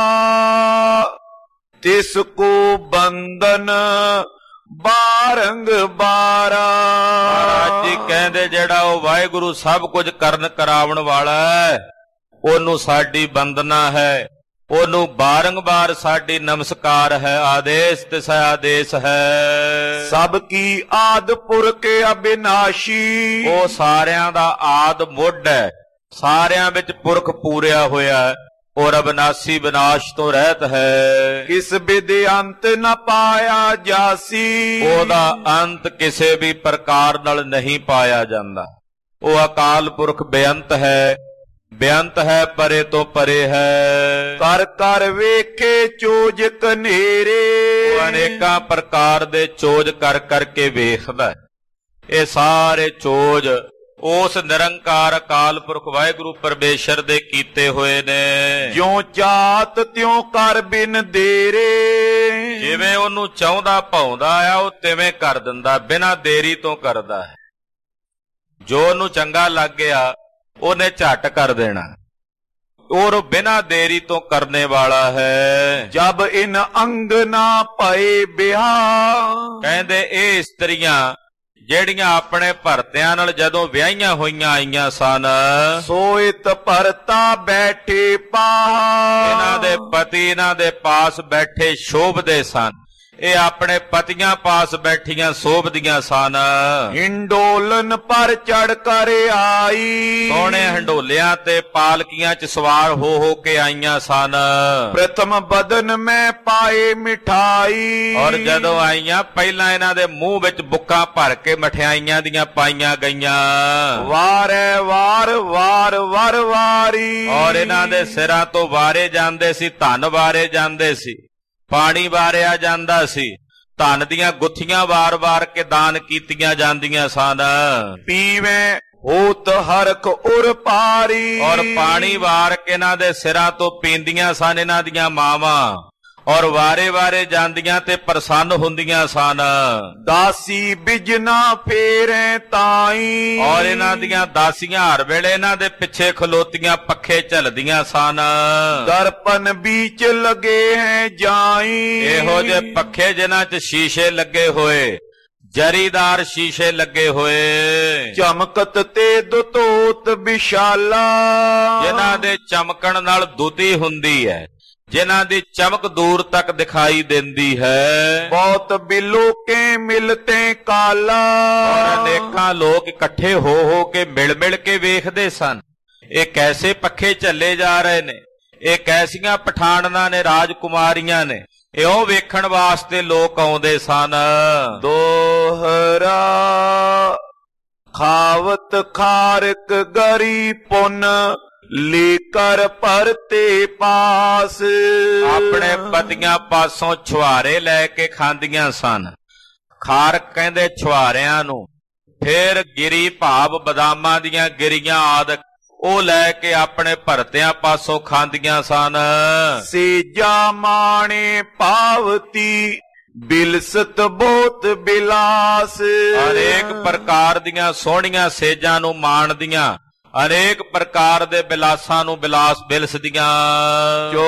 ਤਿਸ ਕੋ ਬੰਧਨ ਬਾਰੰਗ ਬਾਰਾ। ਮਹਾਰਾਜ ਜੀ ਕਹਿੰਦੇ ਜਿਹੜਾ ਉਹ ਵਾਹਿਗੁਰੂ ਸਭ ਕੁਝ ਕਰਨ ਕਰਾਉਣ ਵਾਲਾ ਹੈ, ਉਹਨੂੰ ਸਾਡੀ ਬੰਦਨਾ ਹੈ, ਉਹਨੂੰ ਬਾਰੰਗਬਾਰ ਸਾਡੀ ਨਮਸਕਾਰ ਹੈ। ਆਦੇਸ਼ ਤਿਸ ਆਦੇਸ਼ ਹੈ। ਸਭ ਕੀ ਆਦ ਪੁਰਖ ਅਬਿਨਾਸ਼ੀ, ਉਹ ਸਾਰਿਆਂ ਦਾ ਆਦ ਮੁੱਢ ਹੈ, ਸਾਰਿਆਂ ਵਿੱਚ ਪੁਰਖ ਪੂਰਿਆ ਹੋਇਆ ਹੈ, ਔਰ ਅਬਨਾਸੀ ਵਿਨਾਸ਼ ਤੋਂ ਰਹਿਤ ਹੈ। ਕਿਸ ਬਿਧ ਅੰਤ ਨ ਪਾਇਆ ਜਾਸੀ, ਉਹਦਾ ਅੰਤ ਕਿਸੇ ਵੀ ਪ੍ਰਕਾਰ ਨਾਲ ਨਹੀਂ ਪਾਇਆ ਜਾਂਦਾ। ਉਹ ਅਕਾਲ ਪੁਰਖ ਬੇਅੰਤ ਹੈ, ਬੇਅੰਤ ਹੈ, ਪਰੇ ਤੋਂ ਪਰੇ ਹੈ। ਕਰ ਕਰ ਵੇਖੇ ਚੋਜ ਕਨੇਰੇ, ਉਹ ਅਨੇਕਾਂ ਪ੍ਰਕਾਰ ਦੇ ਚੋਜ ਕਰ ਕਰਕੇ ਵੇਖਦਾ ਹੈ। ਇਹ ਸਾਰੇ ਚੋਜ ਉਸ ਨਿਰੰਕਾਰ ਅਕਾਲ ਪੁਰਖ ਵਾਹਿਗੁਰੂ ਪਰਮੇਸ਼ਰ ਦੇ ਕੀਤੇ ਹੋਏ ਨੇ। ਜਿਉ ਚਾਤ ਤਿਉ ਕਰ ਬਿਨ ਦੇਰੇ, ਜਿਵੇਂ ਉਹਨੂੰ ਚਾਹੁੰਦਾ ਭਾਉਂਦਾ ਆ ਉਹ ਤਿਵੇਂ ਕਰ ਦਿੰਦਾ, ਬਿਨਾਂ ਦੇਰੀ ਤੋਂ ਕਰਦਾ ਹੈ। ਜੋ ਉਹਨੂੰ ਚੰਗਾ ਲੱਗ ਗਿਆ ਉਹਨੇ ਝੱਟ ਕਰ ਦੇਣਾ, ਔਰ ਬਿਨਾਂ ਦੇਰੀ ਤੋਂ ਕਰਨੇ ਵਾਲਾ ਹੈ। ਜਬ ਇਨ ਅੰਗ ਨਾ ਪਏ ਬਿਆਹ, ਕਹਿੰਦੇ ਇਹ ਇਸਤਰੀਆਂ ਜਿਹੜੀਆਂ ਆਪਣੇ ਭਰਤਿਆਂ ਨਾਲ ਜਦੋਂ ਵਿਆਹੀਆਂ ਹੋਈਆਂ ਆਈਆਂ ਸਨ, ਸੋਇਤ ਭਰਤਾ ਬੈਠੇ ਪਾਹ, ਇਹਨਾਂ ਦੇ ਪਤੀ ਇਹਨਾਂ ਦੇ ਪਾਸ ਬੈਠੇ ਸ਼ੋਭਦੇ ਸਨ। ਇਹ ਆਪਣੇ ਪਤੀਆਂ ਪਾਸ ਬੈਠੀਆਂ ਸੋਭਦੀਆਂ ਸਨ। ਹਿੰਡੋਲਨ ਪਰ ਚੜ ਕਰ ਆਈ, ਸੋਹਣੇ ਹੰਡੋਲਿਆਂ ਤੇ ਪਾਲਕੀਆਂ ਚ ਸਵਾਰ ਹੋ ਹੋ ਕੇ ਆਈਆਂ ਸਨ। ਪ੍ਰਥਮ ਬਦਨ ਮੈਂ ਪਾਏ ਮਿਠਾਈ, ਔਰ ਜਦੋਂ ਆਈਆਂ ਪਹਿਲਾਂ ਇਹਨਾਂ ਦੇ ਮੂੰਹ ਵਿੱਚ ਬੁੱਕਾਂ ਭਰ ਕੇ ਮਠਿਆਈਆਂ ਦੀਆਂ ਪਾਈਆਂ ਗਈਆਂ। ਵਾਰੇ ਵਾਰ ਵਾਰ ਵਾਰ ਵਾਰੀ, ਔਰ ਇਹਨਾਂ ਦੇ ਸਿਰਾਂ ਤੋਂ ਵਾਰੇ ਜਾਂਦੇ ਸੀ, ਧਨ ਵਾਰੇ ਜਾਂਦੇ ਸੀ, ਪਾਣੀ ਵਾਰਿਆ ਜਾਂਦਾ ਸੀ, ਧਨ ਦੀਆਂ ਗੁੱਥੀਆਂ ਵਾਰ-ਵਾਰ ਕੇ ਦਾਨ ਕੀਤੀਆਂ ਜਾਂਦੀਆਂ ਸਨ। ਪੀਵੇਂ ਹੋਤ ਹਰਖ ਉਰ ਪਾਰੀ, ਔਰ ਪਾਣੀ ਵਾਰ ਕੇ ਇਹਨਾਂ ਦੇ ਸਿਰਾਂ ਤੋਂ ਪੀਂਦੀਆਂ ਸਨ ਇਹਨਾਂ ਦੀਆਂ ਮਾਵਾਂ, ਔਰ ਵਾਰੇ-ਵਾਰੇ ਜਾਂਦੀਆਂ ਤੇ ਪ੍ਰਸੰਨ ਹੁੰਦੀਆਂ ਸਨ। ਦਾਸੀ ਬਿਜਨਾ ਫੇਰੇ ਤਾਈ, ਔਰ ਇਹਨਾਂ ਦੀਆਂ ਦਾਸੀਆਂ ਹਰ ਵੇਲੇ ਇਹਨਾਂ ਦੇ ਪਿੱਛੇ ਖਲੋਤੀਆਂ ਪੱਖੇ ਝਲਦੀਆਂ ਸਨ। ਦਰਪਨ ਵਿੱਚ ਲੱਗੇ ਹੈ ਜਾਈ, ਇਹੋ ਜਿਹੇ ਪੱਖੇ ਜਿਨ੍ਹਾਂ 'ਚ ਸ਼ੀਸ਼ੇ ਲੱਗੇ ਹੋਏ, ਜਰੀਦਾਰ ਸ਼ੀਸ਼ੇ ਲੱਗੇ ਹੋਏ, ਚਮਕਤ ਤੇ ਦੁਤੋਤ ਵਿਸ਼ਾਲਾ, ਜਿਨ੍ਹਾਂ ਦੇ ਚਮਕਣ ਨਾਲ ਦੁਤੀ ਹੁੰਦੀ ਹੈ, ਜਿਨ੍ਹਾਂ ਦੀ ਚਮਕ ਦੂਰ ਤੱਕ ਦਿਖਾਈ ਦਿੰਦੀ ਹੈ। ਬਹੁਤ ਬਿਲੋਕੇ ਮਿਲਤੇ ਕਾਲਾ, ਔਰ ਅਨੇਕਾਂ ਲੋਕ ਇਕੱਠੇ ਹੋ ਹੋ ਕੇ ਮਿਲ ਮਿਲ ਕੇ ਵੇਖਦੇ ਸਨ। ਇਹ ਕੈਸੇ ਪੱਖੇ ਝੱਲੇ ਜਾ ਰਹੇ ਨੇ, ਇਹ ਕੈਸੀਆਂ ਪਠਾਣਾਂ ਨੇ, ਰਾਜਕੁਮਾਰੀਆਂ ਨੇ, ਇਉਂ ਵੇਖਣ ਵਾਸਤੇ ਲੋਕ ਆਉਂਦੇ ਸਨ। ਦੋਹਰਾ ਖਾਵਤ ਖਾਰਕ ਗਰੀ ਪੁੰਨ ਲੇਕਰ ਭਰਤੇ ਪਾਸ, ਆਪਣੇ ਪਤੀਆਂ ਪਾਸੋਂ ਛੁਹਾਰੇ ਲੈ ਕੇ ਖਾਂਦੀਆਂ ਸਨ। ਖਾਰਕ ਕਹਿੰਦੇ ਛੁਹਾਰਿਆਂ ਨੂੰ। ਫਿਰ ਗਿਰੀ ਭਾਵ ਬਦਾਮਾਂ ਦੀਆਂ ਗਿਰੀਆਂ ਆਦਿ ਉਹ ਲੈ ਕੇ ਆਪਣੇ ਭਰਤਿਆਂ ਪਾਸੋਂ ਖਾਂਦੀਆਂ ਸਨ। ਸੇਜਾ ਮਾਣੇ ਪਾਵਤੀ ਬਿਲਸਤ ਬਹੁਤ ਬਿਲਾਸ, ਅਨੇਕ ਪ੍ਰਕਾਰ ਦੀਆਂ ਸੋਹਣੀਆਂ ਸੇਜਾਂ ਨੂੰ ਮਾਣਦੀਆਂ, ਅਨੇਕ ਪ੍ਰਕਾਰ ਦੇ ਬਿਲਾਸਾਂ ਨੂੰ ਬਿਲਾਸ ਬਿਲਸਦੀਆਂ। ਜੋ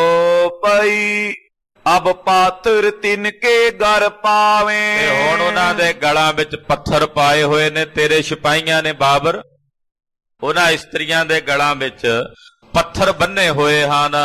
ਪਈ ਅਬ ਪਾਤਰ ਤਿਨ ਕੇ ਗਰ ਪਾਵੇ, ਹੁਣ ਉਹਨਾਂ ਦੇ ਗਲਾਂ ਵਿੱਚ ਪੱਥਰ ਪਾਏ ਹੋਏ ਨੇ ਤੇਰੇ ਸਿਪਾਹੀਆਂ ਨੇ ਬਾਬਰ। ਉਹਨਾਂ ਇਸਤਰੀਆਂ ਦੇ ਗਲਾਂ ਵਿੱਚ ਪੱਥਰ ਬੰਨੇ ਹੋਏ ਹਨ।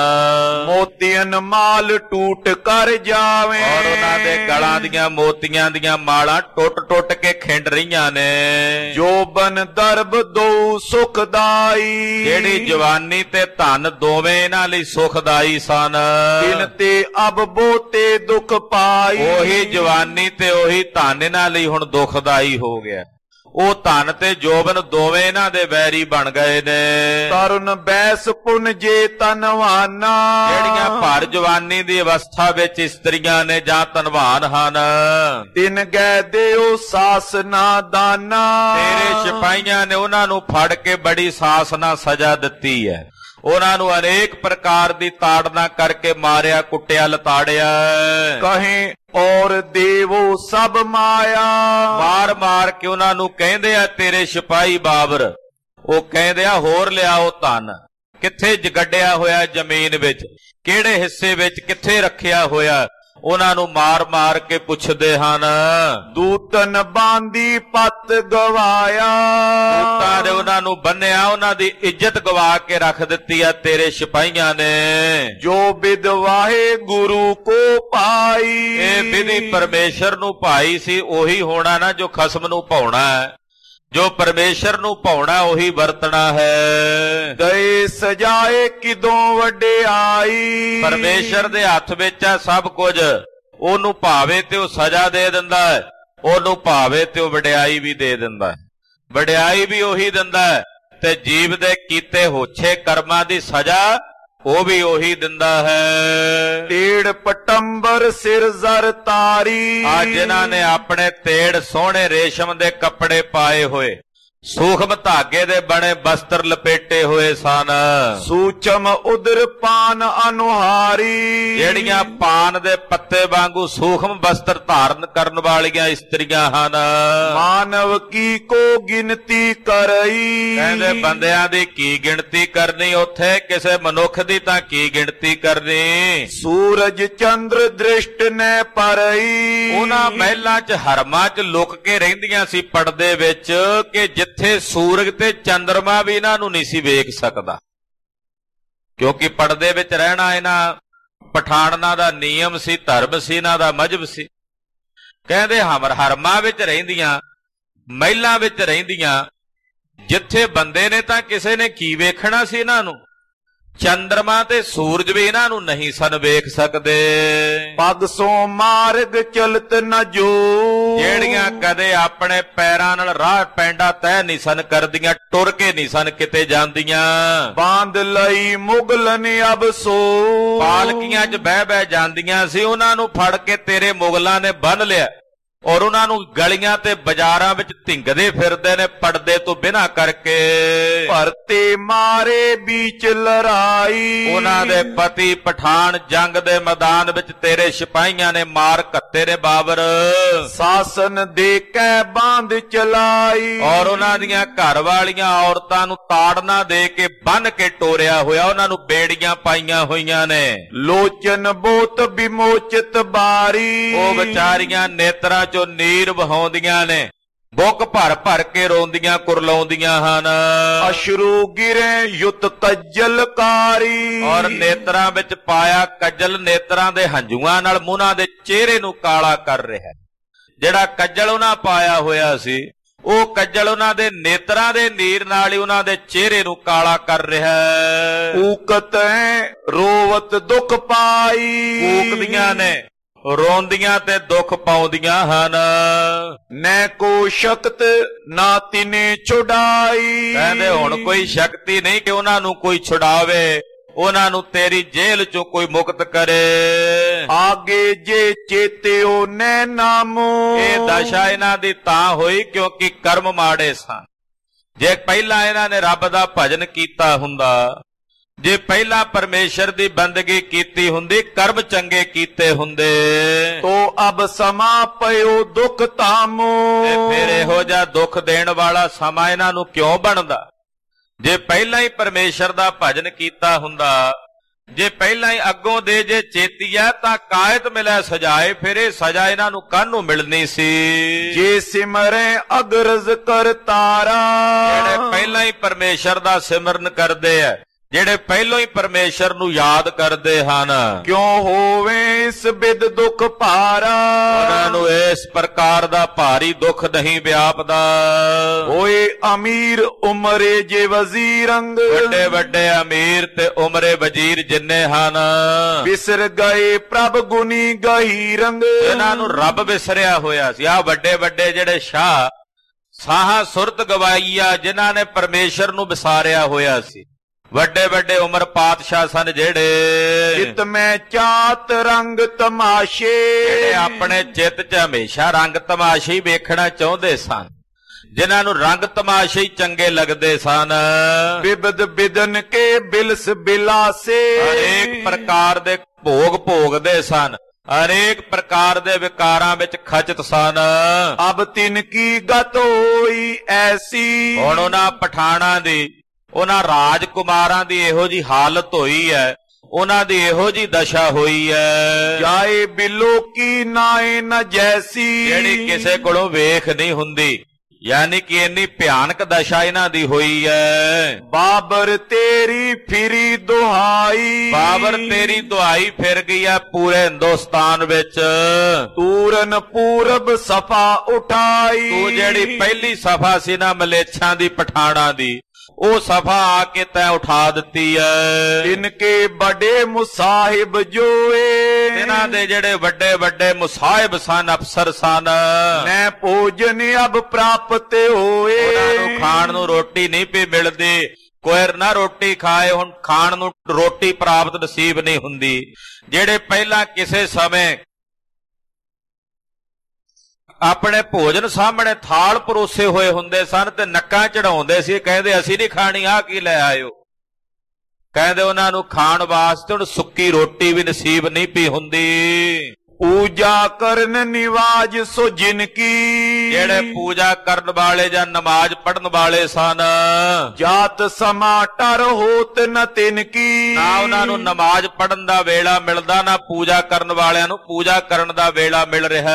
ਮੋਤੀਆਂ ਮਾਲ ਟੂਟ ਕਰ ਜਾਵੇ, ਔਰ ਉਹਨਾਂ ਦੇ ਗਲਾਂ ਦੀਆਂ ਮੋਤੀਆਂ ਦੀਆਂ ਮਾਲਾਂ ਟੁੱਟ ਟੁੱਟ ਕੇ ਖਿੰਡ ਰਹੀਆਂ ਨੇ। ਜੋਬਨ ਦਰਬ ਦੋ ਸੁਖਦਾਈ, ਜਿਹੜੀ ਜਵਾਨੀ ਤੇ ਧਨ ਦੋਵੇਂ ਇਹਨਾਂ ਲਈ ਸੁਖਦਾਈ ਸਨ। ਦਿਨ ਤੇ ਅਬ ਬੋਤੇ ਦੁੱਖ ਪਾਈ, ਉਹੀ ਜਵਾਨੀ ਤੇ ਉਹੀ ਧਨ ਇਹਨਾਂ ਲਈ ਹੁਣ ਦੁਖਦਾਈ ਹੋ ਗਿਆ। ਉਹ ਧਨ ਤੇ ਜੋਬਨ ਦੋਵੇਂ ਇਹਨਾਂ ਦੇ ਵੈਰੀ ਬਣ ਗਏ ਨੇ। ਤਰਨ ਬੈਸ ਪੁਨ ਜੇ ਤਨਵਾਨਾ, ਜਿਹੜੀਆਂ ਭਰ ਜਵਾਨੀ ਦੀ ਅਵਸਥਾ ਵਿੱਚ ਇਸਤਰੀਆਂ ਨੇ ਜਾਂ ਧਨਵਾਨ ਹਨ। ਤਿਨ ਗੈ ਦਿਓ ਸਾਸ ਨਾ ਦਾਨਾ, ਤੇਰੇ ਸਿਪਾਹੀਆਂ ਨੇ ਉਹਨਾਂ ਨੂੰ ਫੜ ਕੇ ਬੜੀ ਸਾਸ ਨਾਲ ਸਜ਼ਾ ਦਿੱਤੀ ਹੈ। ਉਹਨਾਂ ਨੂੰ ਅਨੇਕ ਪ੍ਰਕਾਰ ਦੀ ਤਾੜਨਾ ਕਰਕੇ ਮਾਰਿਆ, ਕੁੱਟਿਆ, ਲਤਾੜਿਆ। ਕਹੇ ਔਰ ਦੇਵੋ ਸਭ ਮਾਇਆ, ਮਾਰ ਮਾਰ ਕੇ ਉਹਨਾਂ ਨੂੰ ਕਹਿੰਦੇ ਆ ਤੇਰੇ ਸਿਪਾਹੀ ਬਾਬਰ। ਉਹ ਕਹਿੰਦੇ ਆ ਹੋਰ ਲਿਆਓ ਧਨ, ਕਿੱਥੇ ਜਗੱਡਿਆ ਹੋਇਆ ਜ਼ਮੀਨ ਵਿੱਚ, ਕਿਹੜੇ ਹਿੱਸੇ ਵਿੱਚ ਕਿੱਥੇ ਰੱਖਿਆ ਹੋਇਆ। ਉਹਨਾਂ ਨੂੰ ਮਾਰ ਮਾਰ ਕੇ ਪੁੱਛਦੇ ਹਨ। ਦੂਤਨ ਬਾਂਦੀ ਪੱਤ ਗਵਾਇਆ, ਦੂਤਾਂ ਨੇ ਉਹਨਾਂ ਨੂੰ ਬੰਨਿਆ, ਉਹਨਾਂ ਦੀ ਇੱਜ਼ਤ ਗਵਾ ਕੇ ਰੱਖ ਦਿੱਤੀ ਆ ਤੇਰੇ ਸਿਪਾਹੀਆਂ ਨੇ। ਜੋ ਵਿਦ ਵਾਹੇ ਗੁਰੂ ਕੋ ਪਾਈ, ਇਹ ਵਿਧੀ ਪਰਮੇਸ਼ਰ ਨੂੰ ਭਾਈ ਸੀ, ਉਹੀ ਹੋਣਾ ਨਾ ਜੋ ਖਸਮ ਨੂੰ ਭਾਉਣਾ ਹੈ। ਜੋ ਪਰਮੇਸ਼ਰ ਨੂੰ ਭਾਉਣਾ ਉਹੀ ਵਰਤਣਾ ਹੈ। ਦਏ ਸਜਾਏ ਕਿਦੋਂ ਵਡਿਆਈ, ਪਰਮੇਸ਼ਰ ਦੇ ਹੱਥ ਵਿੱਚ ਹੈ ਸਭ ਕੁਝ। ਉਹਨੂੰ ਭਾਵੇ ਤੇ ਉਹ ਸਜ਼ਾ ਦੇ ਦਿੰਦਾ ਹੈ, ਉਹਨੂੰ ਭਾਵੇ ਤੇ ਉਹ ਵਡਿਆਈ ਵੀ ਦੇ ਦਿੰਦਾ ਹੈ। ਵਡਿਆਈ ਵੀ ਉਹੀ ਦਿੰਦਾ ਹੈ ਤੇ ਜੀਵ ਦੇ ਕੀਤੇ ਹੋਛੇ ਕਰਮਾਂ ਦੀ ਸਜ਼ਾ ਉਹ ਵੀ ਉਹੀ ਦਿੰਦਾ ਹੈ। ਤੇੜ ਪਟੰਬਰ ਸਿਰ ਜ਼ਰ ਤਾਰੀ, ਆ ਜਿਨ੍ਹਾਂ ਨੇ ਆਪਣੇ ਤੇੜ ਸੋਹਣੇ ਰੇਸ਼ਮ ਦੇ ਕੱਪੜੇ ਪਾਏ ਹੋਏ, ਸੂਖਮ ਧਾਗੇ ਦੇ ਬਣੇ ਬਸਤਰ ਲਪੇਟੇ ਹੋਏ ਸਨ। ਸੂਚਮ ਉਦਰ ਪਾਨ ਅਨੁਹਾਰੀ, ਜਿਹੜੀਆਂ ਪਾਨ ਦੇ ਪੱਤੇ ਵਾਂਗੂ ਸੂਖਮ ਬਸਤਰ ਧਾਰਨ ਕਰਨ ਵਾਲੀਆਂ ਇਸਤਰੀਆਂ ਹਨ। ਮਾਨਵ ਕੀ ਕੋ ਗਿਣਤੀ ਕਰਈ, ਕਹਿੰਦੇ ਬੰਦਿਆਂ ਦੀ ਕੀ ਗਿਣਤੀ ਕਰਨੀ, ਉੱਥੇ ਕਿਸੇ ਮਨੁੱਖ ਦੀ ਤਾਂ ਕੀ ਗਿਣਤੀ ਕਰਨੀ। ਸੂਰਜ ਚੰਦਰ ਦ੍ਰਿਸ਼ਟ ਨੇ ਪਰਈ, ਉਹਨਾਂ ਮਹਿਲਾਂ 'ਚ ਹਰਮਾਂ 'ਚ ਲੁਕ ਕੇ ਰਹਿੰਦੀਆਂ ਸੀ ਪਰਦੇ ਵਿੱਚ, ਕਿ ਜਿੱਥੇ ਸੂਰਜ ਤੇ ਚੰਦਰਮਾ ਵੀ ਇਹਨਾਂ ਨੂੰ ਨਹੀਂ ਸੀ ਵੇਖ ਸਕਦਾ, ਕਿਉਂਕਿ ਪਰਦੇ ਵਿੱਚ ਰਹਿਣਾ ਇਹਨਾਂ ਪਠਾਣਾਂ ਦਾ ਨਿਯਮ ਸੀ, ਧਰਮ ਸੀ, ਇਹਨਾਂ ਦਾ ਮਜ਼ਹਬ ਸੀ। ਕਹਿੰਦੇ ਹਮਰ ਹਰਮਾਂ ਵਿੱਚ ਰਹਿੰਦੀਆਂ, ਮਹਿਲਾਂ ਵਿੱਚ ਰਹਿੰਦੀਆਂ, ਜਿੱਥੇ ਬੰਦੇ ਨੇ ਤਾਂ ਕਿਸੇ ਨੇ ਕੀ ਵੇਖਣਾ ਸੀ ਇਹਨਾਂ ਨੂੰ। ਚੰਦਰਮਾ ਤੇ ਸੂਰਜ ਵੀ ਇਹਨਾਂ ਨੂੰ ਨਹੀਂ ਸਨ ਵੇਖ ਸਕਦੇ। ਪਗ ਸੋ ਮਾਰਗ ਚਲਤ ਨ ਜੋ, ਜਿਹੜੀਆਂ ਕਦੇ ਆਪਣੇ ਪੈਰਾਂ ਨਾਲ ਰਾਹ ਪੈਂਡਾ ਤੈਅ ਨਹੀਂ ਸਨ ਕਰਦੀਆਂ, ਟੁਰ ਕੇ ਨਹੀਂ ਸਨ ਕਿਤੇ ਜਾਂਦੀਆਂ। ਬਾਂਧ ਲਈ ਮੁਗਲਨ ਅਬ ਸੋ, ਪਾਲਕੀਆਂ 'ਚ ਬਹਿ ਬਹਿ ਜਾਂਦੀਆਂ ਸੀ, ਉਹਨਾਂ ਨੂੰ ਫੜ ਕੇ ਤੇਰੇ ਮੁਗਲਾਂ ਨੇ ਬੰਨ ਲਿਆ, ਔਰ ਉਹਨਾਂ ਨੂੰ ਗਲੀਆਂ ਤੇ ਬਾਜ਼ਾਰਾਂ ਵਿੱਚ ਧਿੰਗਦੇ ਫਿਰਦੇ ਨੇ ਪਰਦੇ ਤੋਂ ਬਿਨਾਂ ਕਰਕੇ। ਭਰਤੇ ਮਾਰੇ ਵਿੱਚ ਲੜਾਈ, ਉਹਨਾਂ ਦੇ ਪਤੀ ਪਠਾਨ ਜੰਗ ਦੇ ਮੈਦਾਨ ਵਿੱਚ ਤੇਰੇ ਸਿਪਾਹੀਆਂ ਨੇ ਮਾਰ ਘੱਤੇ ਨੇ ਬਾਬਰ। ਸਾਸਨ ਦੇ ਕੇ ਬਾਂਧ ਚਲਾਈ, ਔਰ ਉਹਨਾਂ ਦੀਆਂ ਘਰ ਵਾਲੀਆਂ ਔਰਤਾਂ ਨੂੰ ਤਾੜਨਾ ਦੇ ਕੇ ਬੰਨ ਕੇ ਟੋਰਿਆ ਹੋਇਆ, ਉਹਨਾਂ ਨੂੰ ਬੇੜੀਆਂ ਪਾਈਆਂ ਹੋਈਆਂ ਨੇ। ਲੋਚਨ ਬੋਤ ਵਿਮੋਚਿਤ ਬਾਰੀ, ਉਹ ਵਿਚਾਰੀਆਂ ਨੇਤਰਾਂ ਚੋਂ ਨੀਰ ਵਹਾਉਂਦੀਆਂ ਨੇ, ਬੁੱਕ ਭਰ ਭਰ ਕੇ ਰੋਂਦੀਆਂ ਕੁਰਲਾਉਂਦੀਆਂ ਹਨ। ਅਸ਼ਰੂ ਗਿਰੇ ਯੁਤ ਕੱਜਲਕਾਰੀ, ਔਰ ਨੇਤਰਾਂ ਵਿੱਚ ਪਾਇਆ ਕੱਜਲ ਨੇਤਰਾਂ ਦੇ ਹੰਝੂਆਂ ਨਾਲ ਮੂੰਹਾਂ ਦੇ ਚਿਹਰੇ ਨੂੰ ਕਾਲਾ ਕਰ ਰਿਹਾ। ਜਿਹੜਾ ਕੱਜਲ ਉਹਨਾਂ ਪਾਇਆ ਹੋਇਆ ਸੀ, ਉਹ ਕੱਜਲ ਉਹਨਾਂ ਦੇ ਨੇਤਰਾਂ ਦੇ ਨੀਰ ਨਾਲ ਹੀ ਉਹਨਾਂ ਦੇ ਚਿਹਰੇ ਨੂੰ ਕਾਲਾ ਕਰ ਰਿਹਾ। ਊਕਤ ਰੋਵਤ ਦੁੱਖ ਪਾਈ, ਊਕਦੀਆਂ ਨੇ, ਰੋਂਦੀਆਂ ਤੇ ਦੁੱਖ ਪਾਉਂਦੀਆਂ ਹਨ। ਨੈ ਕੋ ਸ਼ਕਤ ਨਾ ਤਿਨੇ ਛੁਡਾਈ, ਕਹਿੰਦੇ ਹੁਣ ਕੋਈ ਸ਼ਕਤੀ ਨਹੀਂ ਕਿ ਉਹਨਾਂ ਨੂੰ ਕੋਈ ਛੁਡਾਵੇ, ਉਹਨਾਂ ਨੂੰ ਤੇਰੀ ਜੇਲ੍ਹ ਚੋਂ ਕੋਈ ਮੁਕਤ ਕਰੇ। ਆਗੇ ਜੇ ਚੇਤਿਓ ਨੈ ਨਾਮੋ, ਇਹ ਦਸ਼ਾ ਇਹਨਾਂ ਦੀ ਤਾਂ ਹੋਈ ਕਿਉਂਕਿ ਕਰਮ ਮਾੜੇ ਸਨ। ਜੇ ਪਹਿਲਾਂ ਇਹਨਾਂ ਨੇ ਰੱਬ ਦਾ ਭਜਨ ਕੀਤਾ ਹੁੰਦਾ, ਜੇ ਪਹਿਲਾਂ ਪਰਮੇਸ਼ਰ ਦੀ ਬੰਦਗੀ ਕੀਤੀ ਹੁੰਦੀ, ਕਰਮ ਚੰਗੇ ਕੀਤੇ ਹੁੰਦੇ, ਤੋ ਅਬ ਸਮਾ ਪਇਓ ਦੁੱਖ ਤਾਮੋ, ਤੇ ਫਿਰ ਇਹੋ ਜਿਹਾ ਦੁੱਖ ਦੇਣ ਵਾਲਾ ਸਮਾਂ ਇਹਨਾਂ ਨੂੰ ਕਿਉਂ ਬਣਦਾ। ਜੇ ਪਹਿਲਾਂ ਹੀ ਪਰਮੇਸ਼ਰ ਦਾ ਭਜਨ ਕੀਤਾ ਹੁੰਦਾ, ਜੇ ਪਹਿਲਾਂ ਹੀ ਅੱਗੋਂ ਦੇ ਜੇ ਚੇਤੀਆ, ਤਾਂ ਕਾਇਤ ਮਿਲੇ ਸਜਾਏ, ਫਿਰ ਇਹ ਸਜ਼ਾ ਇਹਨਾਂ ਨੂੰ ਕਾਹਨੂੰ ਮਿਲਣੀ ਸੀ। ਜੇ ਸਿਮਰੇ ਅਗਰਜ਼ ਕਰਤਾਰਾ, ਜਿਹੜੇ ਪਹਿਲਾਂ ਹੀ ਪਰਮੇਸ਼ਰ ਦਾ ਸਿਮਰਨ ਕਰਦੇ ਆ, ਜਿਹੜੇ ਪਹਿਲੋਂ ਹੀ ਪਰਮੇਸ਼ਰ ਨੂੰ ਯਾਦ ਕਰਦੇ ਹਨ, ਕਿਉਂ ਹੋਵੇ ਇਸ ਬਿਦ ਦੁੱਖ ਭਾਰਾ, ਉਹਨਾਂ ਨੂੰ ਇਸ ਪ੍ਰਕਾਰ ਦਾ ਭਾਰੀ ਦੁੱਖ ਨਹੀਂ ਵਿਆਪਦਾ। ਹੋਏ ਅਮੀਰ ਉਮਰੇ ਜੇ ਵਜ਼ੀਰੰਗ, ਵੱਡੇ ਵੱਡੇ ਅਮੀਰ ਤੇ ਉਮਰੇ ਵਜ਼ੀਰ ਜਿੰਨੇ ਹਨ, ਵਿਸਰ ਗਏ ਪ੍ਰਭ ਗੁਨੀ ਗਹੀਰੰਗ, ਇਹਨਾਂ ਨੂੰ ਰੱਬ ਵਿਸਰਿਆ ਹੋਇਆ ਸੀ। ਆ ਵੱਡੇ ਵੱਡੇ ਜਿਹੜੇ ਸ਼ਾਹ ਸਾਹਾਂ ਸੁਰਤ ਗਵਾਈਆ, ਜਿਨ੍ਹਾਂ ਨੇ ਪਰਮੇਸ਼ਰ ਨੂੰ ਵਿਸਾਰਿਆ ਹੋਇਆ ਸੀ, ਵੱਡੇ ਵੱਡੇ ਉਮਰ ਪਾਤਸ਼ਾਹ ਸਨ ਜਿਹੜੇ ਚਿਤ ਮੈਂ ਚਾਤ ਰੰਗ ਤਮਾਸ਼ੇ, ਜਿਹੜੇ ਆਪਣੇ ਚਿੱਤ 'ਚ ਹਮੇਸ਼ਾ ਰੰਗ ਤਮਾਸ਼ੇ ਹੀ ਵੇਖਣਾ ਚਾਹੁੰਦੇ ਸਨ, ਜਿਨ੍ਹਾਂ ਨੂੰ ਰੰਗ ਤਮਾਸ਼ੇ ਹੀ ਚੰਗੇ ਲੱਗਦੇ ਸਨ। ਬਿਬਦ ਬਿਦਨ ਕੇ ਬਿਲਸ ਬਿਲਾਸੇ, ਅਨੇਕ ਪ੍ਰਕਾਰ ਦੇ ਭੋਗ ਭੋਗਦੇ ਸਨ, ਅਨੇਕ ਪ੍ਰਕਾਰ ਦੇ ਵਿਕਾਰਾਂ ਵਿੱਚ ਖਚਤ ਸਨ। ਅਬ ਤਿਨ ਕੀ ਗਤ ਹੋਈ ਐਸੀ, ਹੁਣ ਉਹਨਾਂ ਪਠਾਣਾਂ ਦੀ, ਉਹਨਾਂ ਰਾਜਕੁਮਾਰਾਂ ਦੀ ਇਹੋ ਜੀ ਹਾਲਤ ਹੋਈ ਹੈ, ਉਹਨਾਂ ਦੀ ਇਹੋ ਜੀ ਦਸ਼ਾ ਹੋਈ ਹੈ, ਜਾਏ ਬਿਲੋ ਕੀ ਨਾਏ ਨ ਜੈਸੀ, ਜਿਹੜੀ ਕਿਸੇ ਕੋਲੋਂ ਵੇਖ ਨਹੀਂ ਹੁੰਦੀ, ਯਾਨੀ ਕਿ ਇੰਨੀ ਭਿਆਨਕ ਦਸ਼ਾ ਇਹਨਾਂ ਦੀ ਹੋਈ ਹੈ। ਬਾਬਰ ਤੇਰੀ ਫਿਰੀ ਦੁਹਾਈ, ਬਾਬਰ ਤੇਰੀ ਦੁਹਾਈ ਫਿਰ ਗਈ ਹੈ ਪੂਰੇ ਹਿੰਦੁਸਤਾਨ ਵਿੱਚ। ਤੂਰਨ ਪੂਰਬ ਸਫਾ ਉਠਾਈ, ਤੂੰ ਜਿਹੜੀ ਪਹਿਲੀ ਸਫਾ ਸੀ ਨਾ ਮਲੇਛਾਂ ਦੀ ਪਠਾਣਾਂ ਦੀ, ਉਹ ਸਫਾ ਆ ਕੇ ਤੈਂ ਉਠਾ ਦਿੱਤੀ ਹੈ। ਇਨਕੇ ਬੜੇ ਮੁਸਾਹਿਬ ਜੋਏ, ਇਹਨਾਂ ਦੇ ਜਿਹੜੇ ਵੱਡੇ ਵੱਡੇ ਮੁਸਾਹਿਬ ਸਨ, ਅਫਸਰ ਸਨ, ਮੈਂ ਭੋਜਨ ਅਬ ਪ੍ਰਾਪਤ ਹੋਏ, ਉਹਨਾਂ ਨੂੰ ਖਾਣ ਨੂੰ ਰੋਟੀ ਨਹੀਂ ਪਈ ਮਿਲਦੀ। ਕੋਈ ਨਾ ਰੋਟੀ ਖਾਏ, ਹੁਣ ਖਾਣ ਨੂੰ ਰੋਟੀ ਪ੍ਰਾਪਤ ਨਸੀਬ ਨਹੀਂ ਹੁੰਦੀ। ਜਿਹੜੇ ਪਹਿਲਾਂ ਕਿਸੇ ਸਮੇਂ ਆਪਣੇ ਭੋਜਨ ਸਾਹਮਣੇ ਥਾਲ ਪਰੋਸੇ ਹੋਏ ਹੁੰਦੇ ਸਨ ਤੇ ਨੱਕਾਂ ਚੜਾਉਂਦੇ ਸੀ, ਕਹਿੰਦੇ ਅਸੀਂ ਨਹੀਂ ਖਾਣੀ, ਆਹ ਕੀ ਲੈ ਆਇਓ। ਕਹਿੰਦੇ ਉਹਨਾਂ ਨੂੰ ਖਾਣ ਵਾਸਤੇ ਹੁਣ ਸੁੱਕੀ ਰੋਟੀ ਵੀ ਨਸੀਬ ਨਹੀਂ ਪਈ ਹੁੰਦੀ। ਪੂਜਾ ਕਰਨ ਨਿਵਾਜ ਸੋ ਜਿਨ ਕੀ, ਜਿਹੜੇ ਪੂਜਾ ਕਰਨ ਵਾਲੇ ਜਾਂ ਨਮਾਜ਼ ਪੜਨ ਵਾਲੇ ਸਨ, ਜਾਤ ਸਮਾ ਟਰ ਹੋਤ ਨ ਤਿਨ ਕੀ, ਨਾ ਉਹਨਾਂ ਨੂੰ ਨਮਾਜ਼ ਪੜਨ ਦਾ ਵੇਲਾ ਮਿਲਦਾ, ਨਾ ਪੂਜਾ ਕਰਨ ਵਾਲਿਆਂ ਨੂੰ ਪੂਜਾ ਕਰਨ ਦਾ ਵੇਲਾ ਮਿਲ ਰਿਹਾ।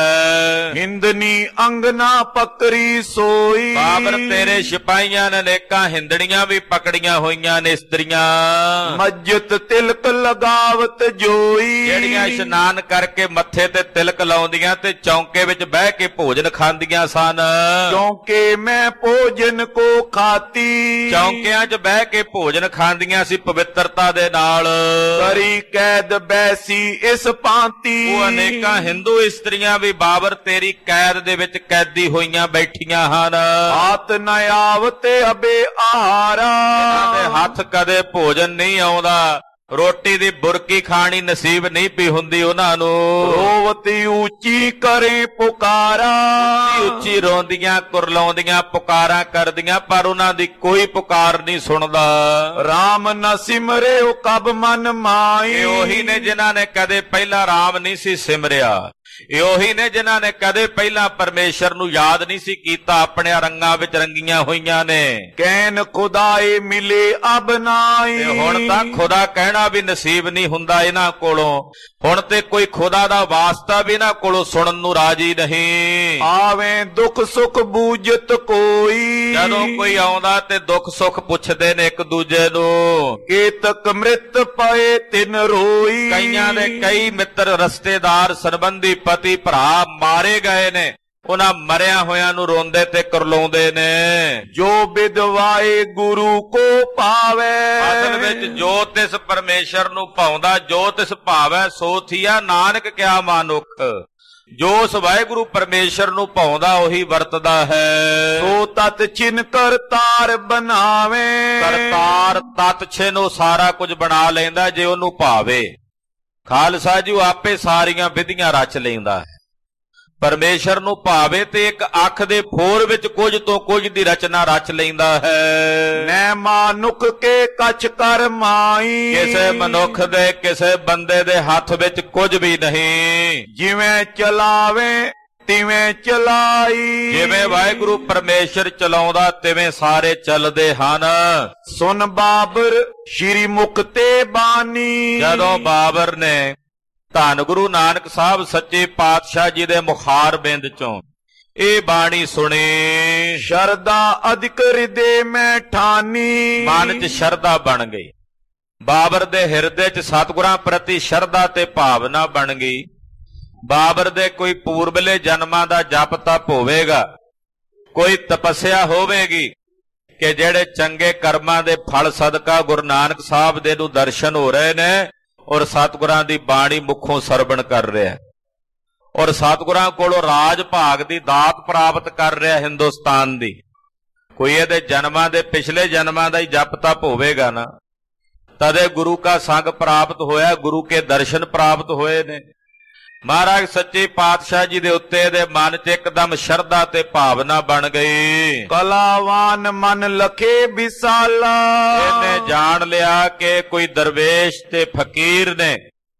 ਹਿੰਦਨੀ ਅੰਗਨਾ ਪਕੜੀ ਸੋਈ, ਬਾਬਰ ਤੇਰੇ ਸਿਪਾਹੀਆਂ ਨੇ ਅਨੇਕਾਂ ਹਿੰਦੜੀਆਂ ਵੀ ਪਕੜੀਆਂ ਹੋਈਆਂ ਨੇ ਇਸਤਰੀਆਂ। ਮਸਜਿਦ ਤਿਲਕ ਲਗਾਵਤ ਜੋਈ, ਜਿਹੜੀਆਂ ਇਸ਼ਨਾਨ ਕਰਕੇ ਮੱਥੇ ਤੇ ਤਿਲਕ ਲਾਉਂਦੀਆਂ ਤੇ ਚੌਂਕੇ ਵਿੱਚ ਬਹਿ ਕੇ ਭੋਜਨ ਖਾਂਦੀਆਂ ਸਨ। ਚੌਂਕੇ ਮੈਂ ਭੋਜਨ ਕੋ ਖਾਤੀ, ਚੌਂਕਿਆਂ 'ਚ ਬਹਿ ਕੇ ਭੋਜਨ ਖਾਂਦੀਆਂ ਸੀ ਪਵਿੱਤਰਤਾ ਦੇ ਨਾਲ। ਕਰੀ ਕੈਦ ਬੈਸੀ ਇਸ ਭਾਂਤੀ, ਉਹ ਅਨੇਕਾਂ ਹਿੰਦੂ ਇਸਤਰੀਆਂ ਵੀ ਬਾਬਰ ਤੇਰੀ ਕੈਦ ਦੇ ਵਿੱਚ ਕੈਦੀ ਹੋਈਆਂ ਬੈਠੀਆਂ ਹਨ। ਹਾਥ ਨ ਆਵਤੇ ਅਬੇ ਆਹਾਰਾ, ਇਹਨਾਂ ਦੇ ਹੱਥ ਕਦੇ ਭੋਜਨ ਨਹੀਂ ਆਉਂਦਾ, ਰੋਟੀ ਦੀ ਬੁਰਕੀ ਖਾਣੀ ਨਸੀਬ ਨਹੀਂ ਪਈ ਹੁੰਦੀ ਉਹਨਾਂ ਨੂੰ। ਰੋਵਤੀ ਉੱਚੀ ਕਰੇ ਪੁਕਾਰਾ, ਉੱਚੀ ਰੋਂਦੀਆਂ ਕੁਰਲਾਉਂਦੀਆਂ ਪੁਕਾਰਾਂ ਕਰਦੀਆਂ, ਪਰ ਉਹਨਾਂ ਦੀ ਕੋਈ ਪੁਕਾਰ ਨਹੀਂ ਸੁਣਦਾ। ਰਾਮ ਨ ਸਿਮਰੇ ਉਹ ਕਬ ਮਨ ਮਾਈ, ਇਹ ਉਹੀ ਨੇ ਜਿਨ੍ਹਾਂ ਨੇ ਕਦੇ ਪਹਿਲਾਂ ਰਾਮ ਨਹੀਂ ਸੀ ਸਿਮਰਿਆ। ਇਹ ਉਹੀ ਨੇ ਜਿਨ੍ਹਾਂ ਨੇ ਕਦੇ ਪਹਿਲਾਂ ਪਰਮੇਸ਼ਰ ਨੂੰ ਯਾਦ ਨਹੀਂ ਸੀ ਕੀਤਾ, ਆਪਣੇ ਰੰਗਾਂ ਵਿੱਚ ਰੰਗੀਆਂ ਹੋਈਆਂ ਨੇ। ਕਹਿਨ ਖੁਦਾਏ ਮਿਲੇ ਅਬ ਨਾਈ, ਤੇ ਹੁਣ ਤਾਂ ਖੁਦਾ ਕਹਿਣਾ ਵੀ ਨਸੀਬ ਨਹੀਂ ਹੁੰਦਾ ਇਹਨਾਂ ਕੋਲੋਂ। ਹੁਣ ਤੇ ਕੋਈ ਖੁਦਾ ਦਾ ਵਾਸਤਾ ਵੀ ਇਹਨਾਂ ਕੋਲੋਂ ਸੁਣਨ ਨੂੰ ਰਾਜੀ ਨਹੀਂ। ਆਵੇਂ ਦੁੱਖ ਸੁੱਖ ਬੂਝਤ ਕੋਈ, ਜਦੋਂ ਕੋਈ ਆਉਂਦਾ ਤੇ ਦੁੱਖ ਸੁੱਖ ਪੁੱਛਦੇ ਨੇ ਇੱਕ ਦੂਜੇ ਨੂੰ। ਕੇਤਕ ਮ੍ਰਿਤ ਪਏ ਤਿਨ ਰੋਈ, ਕਈਆਂ ਦੇ ਕਈ ਮਿੱਤਰ ਰਸਤੇਦਾਰ ਸੰਬੰਧੀ ਪਤੀ ਭਰਾ ਮਾਰੇ ਗਏ ਨੇ, ਉਹਨਾਂ ਮਰਿਆ ਹੋਇਆਂ ਨੂੰ ਰੋਂਦੇ ਤੇ ਕਰਲਾਉਂਦੇ ਨੇ। ਜੋ ਵਿਦਵਾਏ ਗੁਰੂ ਕੋ ਪਾਵੇ, ਅਸਲ ਵਿੱਚ ਜੋ ਤਿਸ ਪਰਮੇਸ਼ਰ ਨੂੰ ਭਾਉਂਦਾ, ਜੋ ਤਿਸ ਭਾਵੈ ਸੋ ਥੀਆ, ਨਾਨਕ ਕਿਆ ਮਾਨੁਖ। ਜੋ ਉਸ ਵਾਹਿਗੁਰੂ ਪਰਮੇਸ਼ਰ ਨੂੰ ਭਾਉਂਦਾ ਉਹੀ ਵਰਤਦਾ ਹੈ। ਸੋ ਤਤ ਚਿਨ ਕਰਤਾਰ ਬਣਾਵੇ, ਕਰਤਾਰ ਤਤ ਛਿਨ ਉਹ ਸਾਰਾ ਕੁਝ ਬਣਾ ਲੈਂਦਾ ਜੇ ਉਹਨੂੰ ਭਾਵੇ। ਖਾਲਸਾ ਜੀ ਉਹ ਆਪੇ ਸਾਰੀਆਂ ਵਿਧੀਆਂ ਰਚ ਲੈਂਦਾ ਹੈ। ਪਰਮੇਸ਼ਰ ਨੂੰ ਭਾਵੇ ਤੇ ਇੱਕ ਅੱਖ ਦੇ ਫੋਰ ਵਿੱਚ ਕੁਝ ਤੋਂ ਕੁਝ ਦੀ ਰਚਨਾ ਰਚ ਲੈਂਦਾ ਹੈ। ਨੈ ਮਾਨੁਖ ਕੇ ਕਛ ਕਰ ਮਾਈ, ਕਿਸੇ ਮਨੁੱਖ ਦੇ ਕਿਸੇ ਬੰਦੇ ਦੇ ਹੱਥ ਵਿੱਚ ਕੁਝ ਵੀ ਨਹੀਂ। ਜਿਵੇਂ ਚਲਾਵੇ ਤਿਵੇਂ ਚਲਾਈ, ਜਿਵੇਂ ਵਾਹਿਗੁਰੂ ਪਰਮੇਸ਼ਰ ਚਲਾਉਂਦਾ ਤਿਵੇਂ ਸਾਰੇ ਚੱਲਦੇ ਹਨ। ਸੁਨ ਬਾਬਰ ਸ਼੍ਰੀ ਮੁਕਤੇ ਬਾਣੀ, ਜਦੋਂ ਬਾਬਰ ਨੇ ਧੰਨ ਗੁਰੂ ਨਾਨਕ ਸਾਹਿਬ ਸੱਚੇ ਪਾਤਸ਼ਾਹ ਜੀ ਦੇ ਮੁਖਾਰ ਬਿੰਦ ਚੋਂ ਇਹ ਬਾਣੀ ਸੁਣੀ, ਸ਼ਰਧਾ ਅਧਿਕ ਹਿਰਦੇ ਮੈਂ ਠਾਨੀ, ਮਨ 'ਚ ਸ਼ਰਧਾ ਬਣ ਗਈ। ਬਾਬਰ ਦੇ ਹਿਰਦੇ 'ਚ ਸਤਿਗੁਰਾਂ ਪ੍ਰਤੀ ਸ਼ਰਧਾ ਤੇ ਭਾਵਨਾ ਬਣ ਗਈ। ਬਾਬਰ ਦੇ ਕੋਈ ਪੂਰਬਲੇ ਜਨਮਾਂ ਦਾ ਜਪ ਤਪ ਹੋਵੇਗਾ, ਕੋਈ ਤਪੱਸਿਆ ਹੋਵੇਗੀ ਕਿ ਜਿਹੜੇ ਚੰਗੇ ਕਰਮਾਂ ਦੇ ਫਲ ਸਦਕਾ ਗੁਰੂ ਨਾਨਕ ਸਾਹਿਬ ਦੇ ਨੂੰ ਦਰਸ਼ਨ ਹੋ ਰਹੇ ਨੇ ਔਰ ਸਤਿਗੁਰਾਂ ਦੀ ਬਾਣੀ ਮੁਖੋਂ ਸਰਵਣ ਕਰ ਰਿਹਾ, ਔਰ ਸਤਿਗੁਰਾਂ ਕੋਲੋਂ ਰਾਜ ਭਾਗ ਦੀ ਦਾਤ ਪ੍ਰਾਪਤ ਕਰ ਰਿਹਾ ਹਿੰਦੁਸਤਾਨ ਦੀ। ਕੋਈ ਇਹਦੇ ਜਨਮਾਂ ਦੇ ਪਿਛਲੇ ਜਨਮਾਂ ਦਾ ਹੀ ਜਪ ਤਪ ਹੋਵੇਗਾ ਨਾ, ਤਦੇ ਗੁਰੂ ਕਾ ਸੰਗ ਪ੍ਰਾਪਤ ਹੋਇਆ, ਗੁਰੂ ਕੇ ਦਰਸ਼ਨ ਪ੍ਰਾਪਤ ਹੋਏ ਨੇ। ਮਹਾਰਾਜ ਸੱਚੇ ਪਾਤਸ਼ਾਹ ਜੀ ਦੇ ਉੱਤੇ ਇਹਦੇ ਮਨ 'ਚ ਇੱਕਦਮ ਸ਼ਰਧਾ ਤੇ ਭਾਵਨਾ ਬਣ ਗਈ। ਕਲਾਵਾਨ ਮਨ ਲਖੇ ਵਿਸਾਲਾ, ਇਹਨੇ ਜਾਣ ਲਿਆ ਕਿ ਕੋਈ ਦਰਵੇਸ਼ ਤੇ ਫਕੀਰ ਨੇ,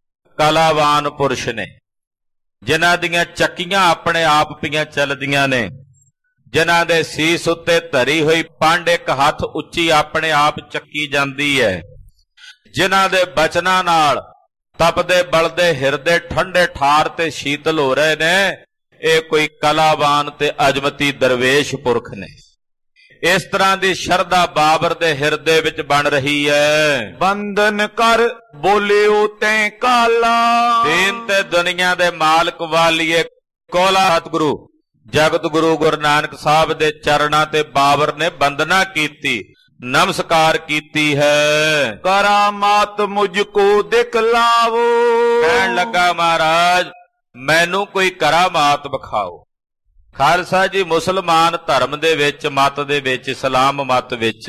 ਕਲਾਵਾਨ ਪੁਰਸ਼ ਨੇ, ਜਿਨ੍ਹਾਂ ਦੀਆਂ ਚੱਕੀਆਂ ਆਪਣੇ ਆਪ ਪਈਆਂ ਚੱਲਦੀਆਂ ਨੇ, ਜਿਨ੍ਹਾਂ ਦੇ ਸੀਸ ਉੱਤੇ ਧਰੀ ਹੋਈ ਪੰਡ ਇੱਕ ਹੱਥ ਉੱਚੀ ਆਪਣੇ ਆਪ ਚੱਕੀ ਜਾਂਦੀ ਹੈ, ਜਿਨ੍ਹਾਂ ਦੇ ਬਚਨਾਂ ਨਾਲ ਤਪਦੇ ਬਲਦੇ ਹਿਰਦੇ ਠੰਡੇ ਠਾਰ ਤੇ ਸ਼ੀਤਲ ਹੋ ਰਹੇ ਨੇ, ਇਹ ਕੋਈ ਕਲਾਵਾਨ ਤੇ ਅਜਮਤੀ ਦਰਵੇਸ਼ ਪੁਰਖ ਨੇ। ਇਸ ਤਰ੍ਹਾਂ ਦੀ ਸ਼ਰਧਾ ਬਾਬਰ ਦੇ ਹਿਰਦੇ ਵਿੱਚ ਬਣ ਰਹੀ ਹੈ। ਬੰਧਨ ਕਰ ਬੋਲਿਓ ਤੈਂ ਕਾਲਾ, ਦੀਨ ਤੇ ਦੁਨੀਆ ਦੇ ਮਾਲਕ ਵਾਲੀਏ ਕੋਲਾ ਸਤਿਗੁਰੂ ਜਗਤ ਗੁਰੂ ਗੁਰੂ ਨਾਨਕ ਸਾਹਿਬ ਦੇ ਚਰਨਾਂ ਤੇ ਬਾਬਰ ਨੇ ਬੰਦਨਾ ਕੀਤੀ, ਨਮਸਕਾਰ ਕੀਤੀ ਹੈ। ਕਰਾਮਾਤ ਮੁਝ ਕੋ ਦਿਖਲਾਵੋ, ਕਹਿਣ ਲੱਗਾ ਮਹਾਰਾਜ ਮੈਨੂੰ ਕੋਈ ਕਰਾਮਾਤ ਵਿਖਾਓ। ਖਾਲਸਾ ਜੀ ਮੁਸਲਮਾਨ ਧਰਮ ਦੇ ਵਿੱਚ, ਮਤ ਦੇ ਵਿੱਚ, ਇਸਲਾਮ ਮਤ ਵਿੱਚ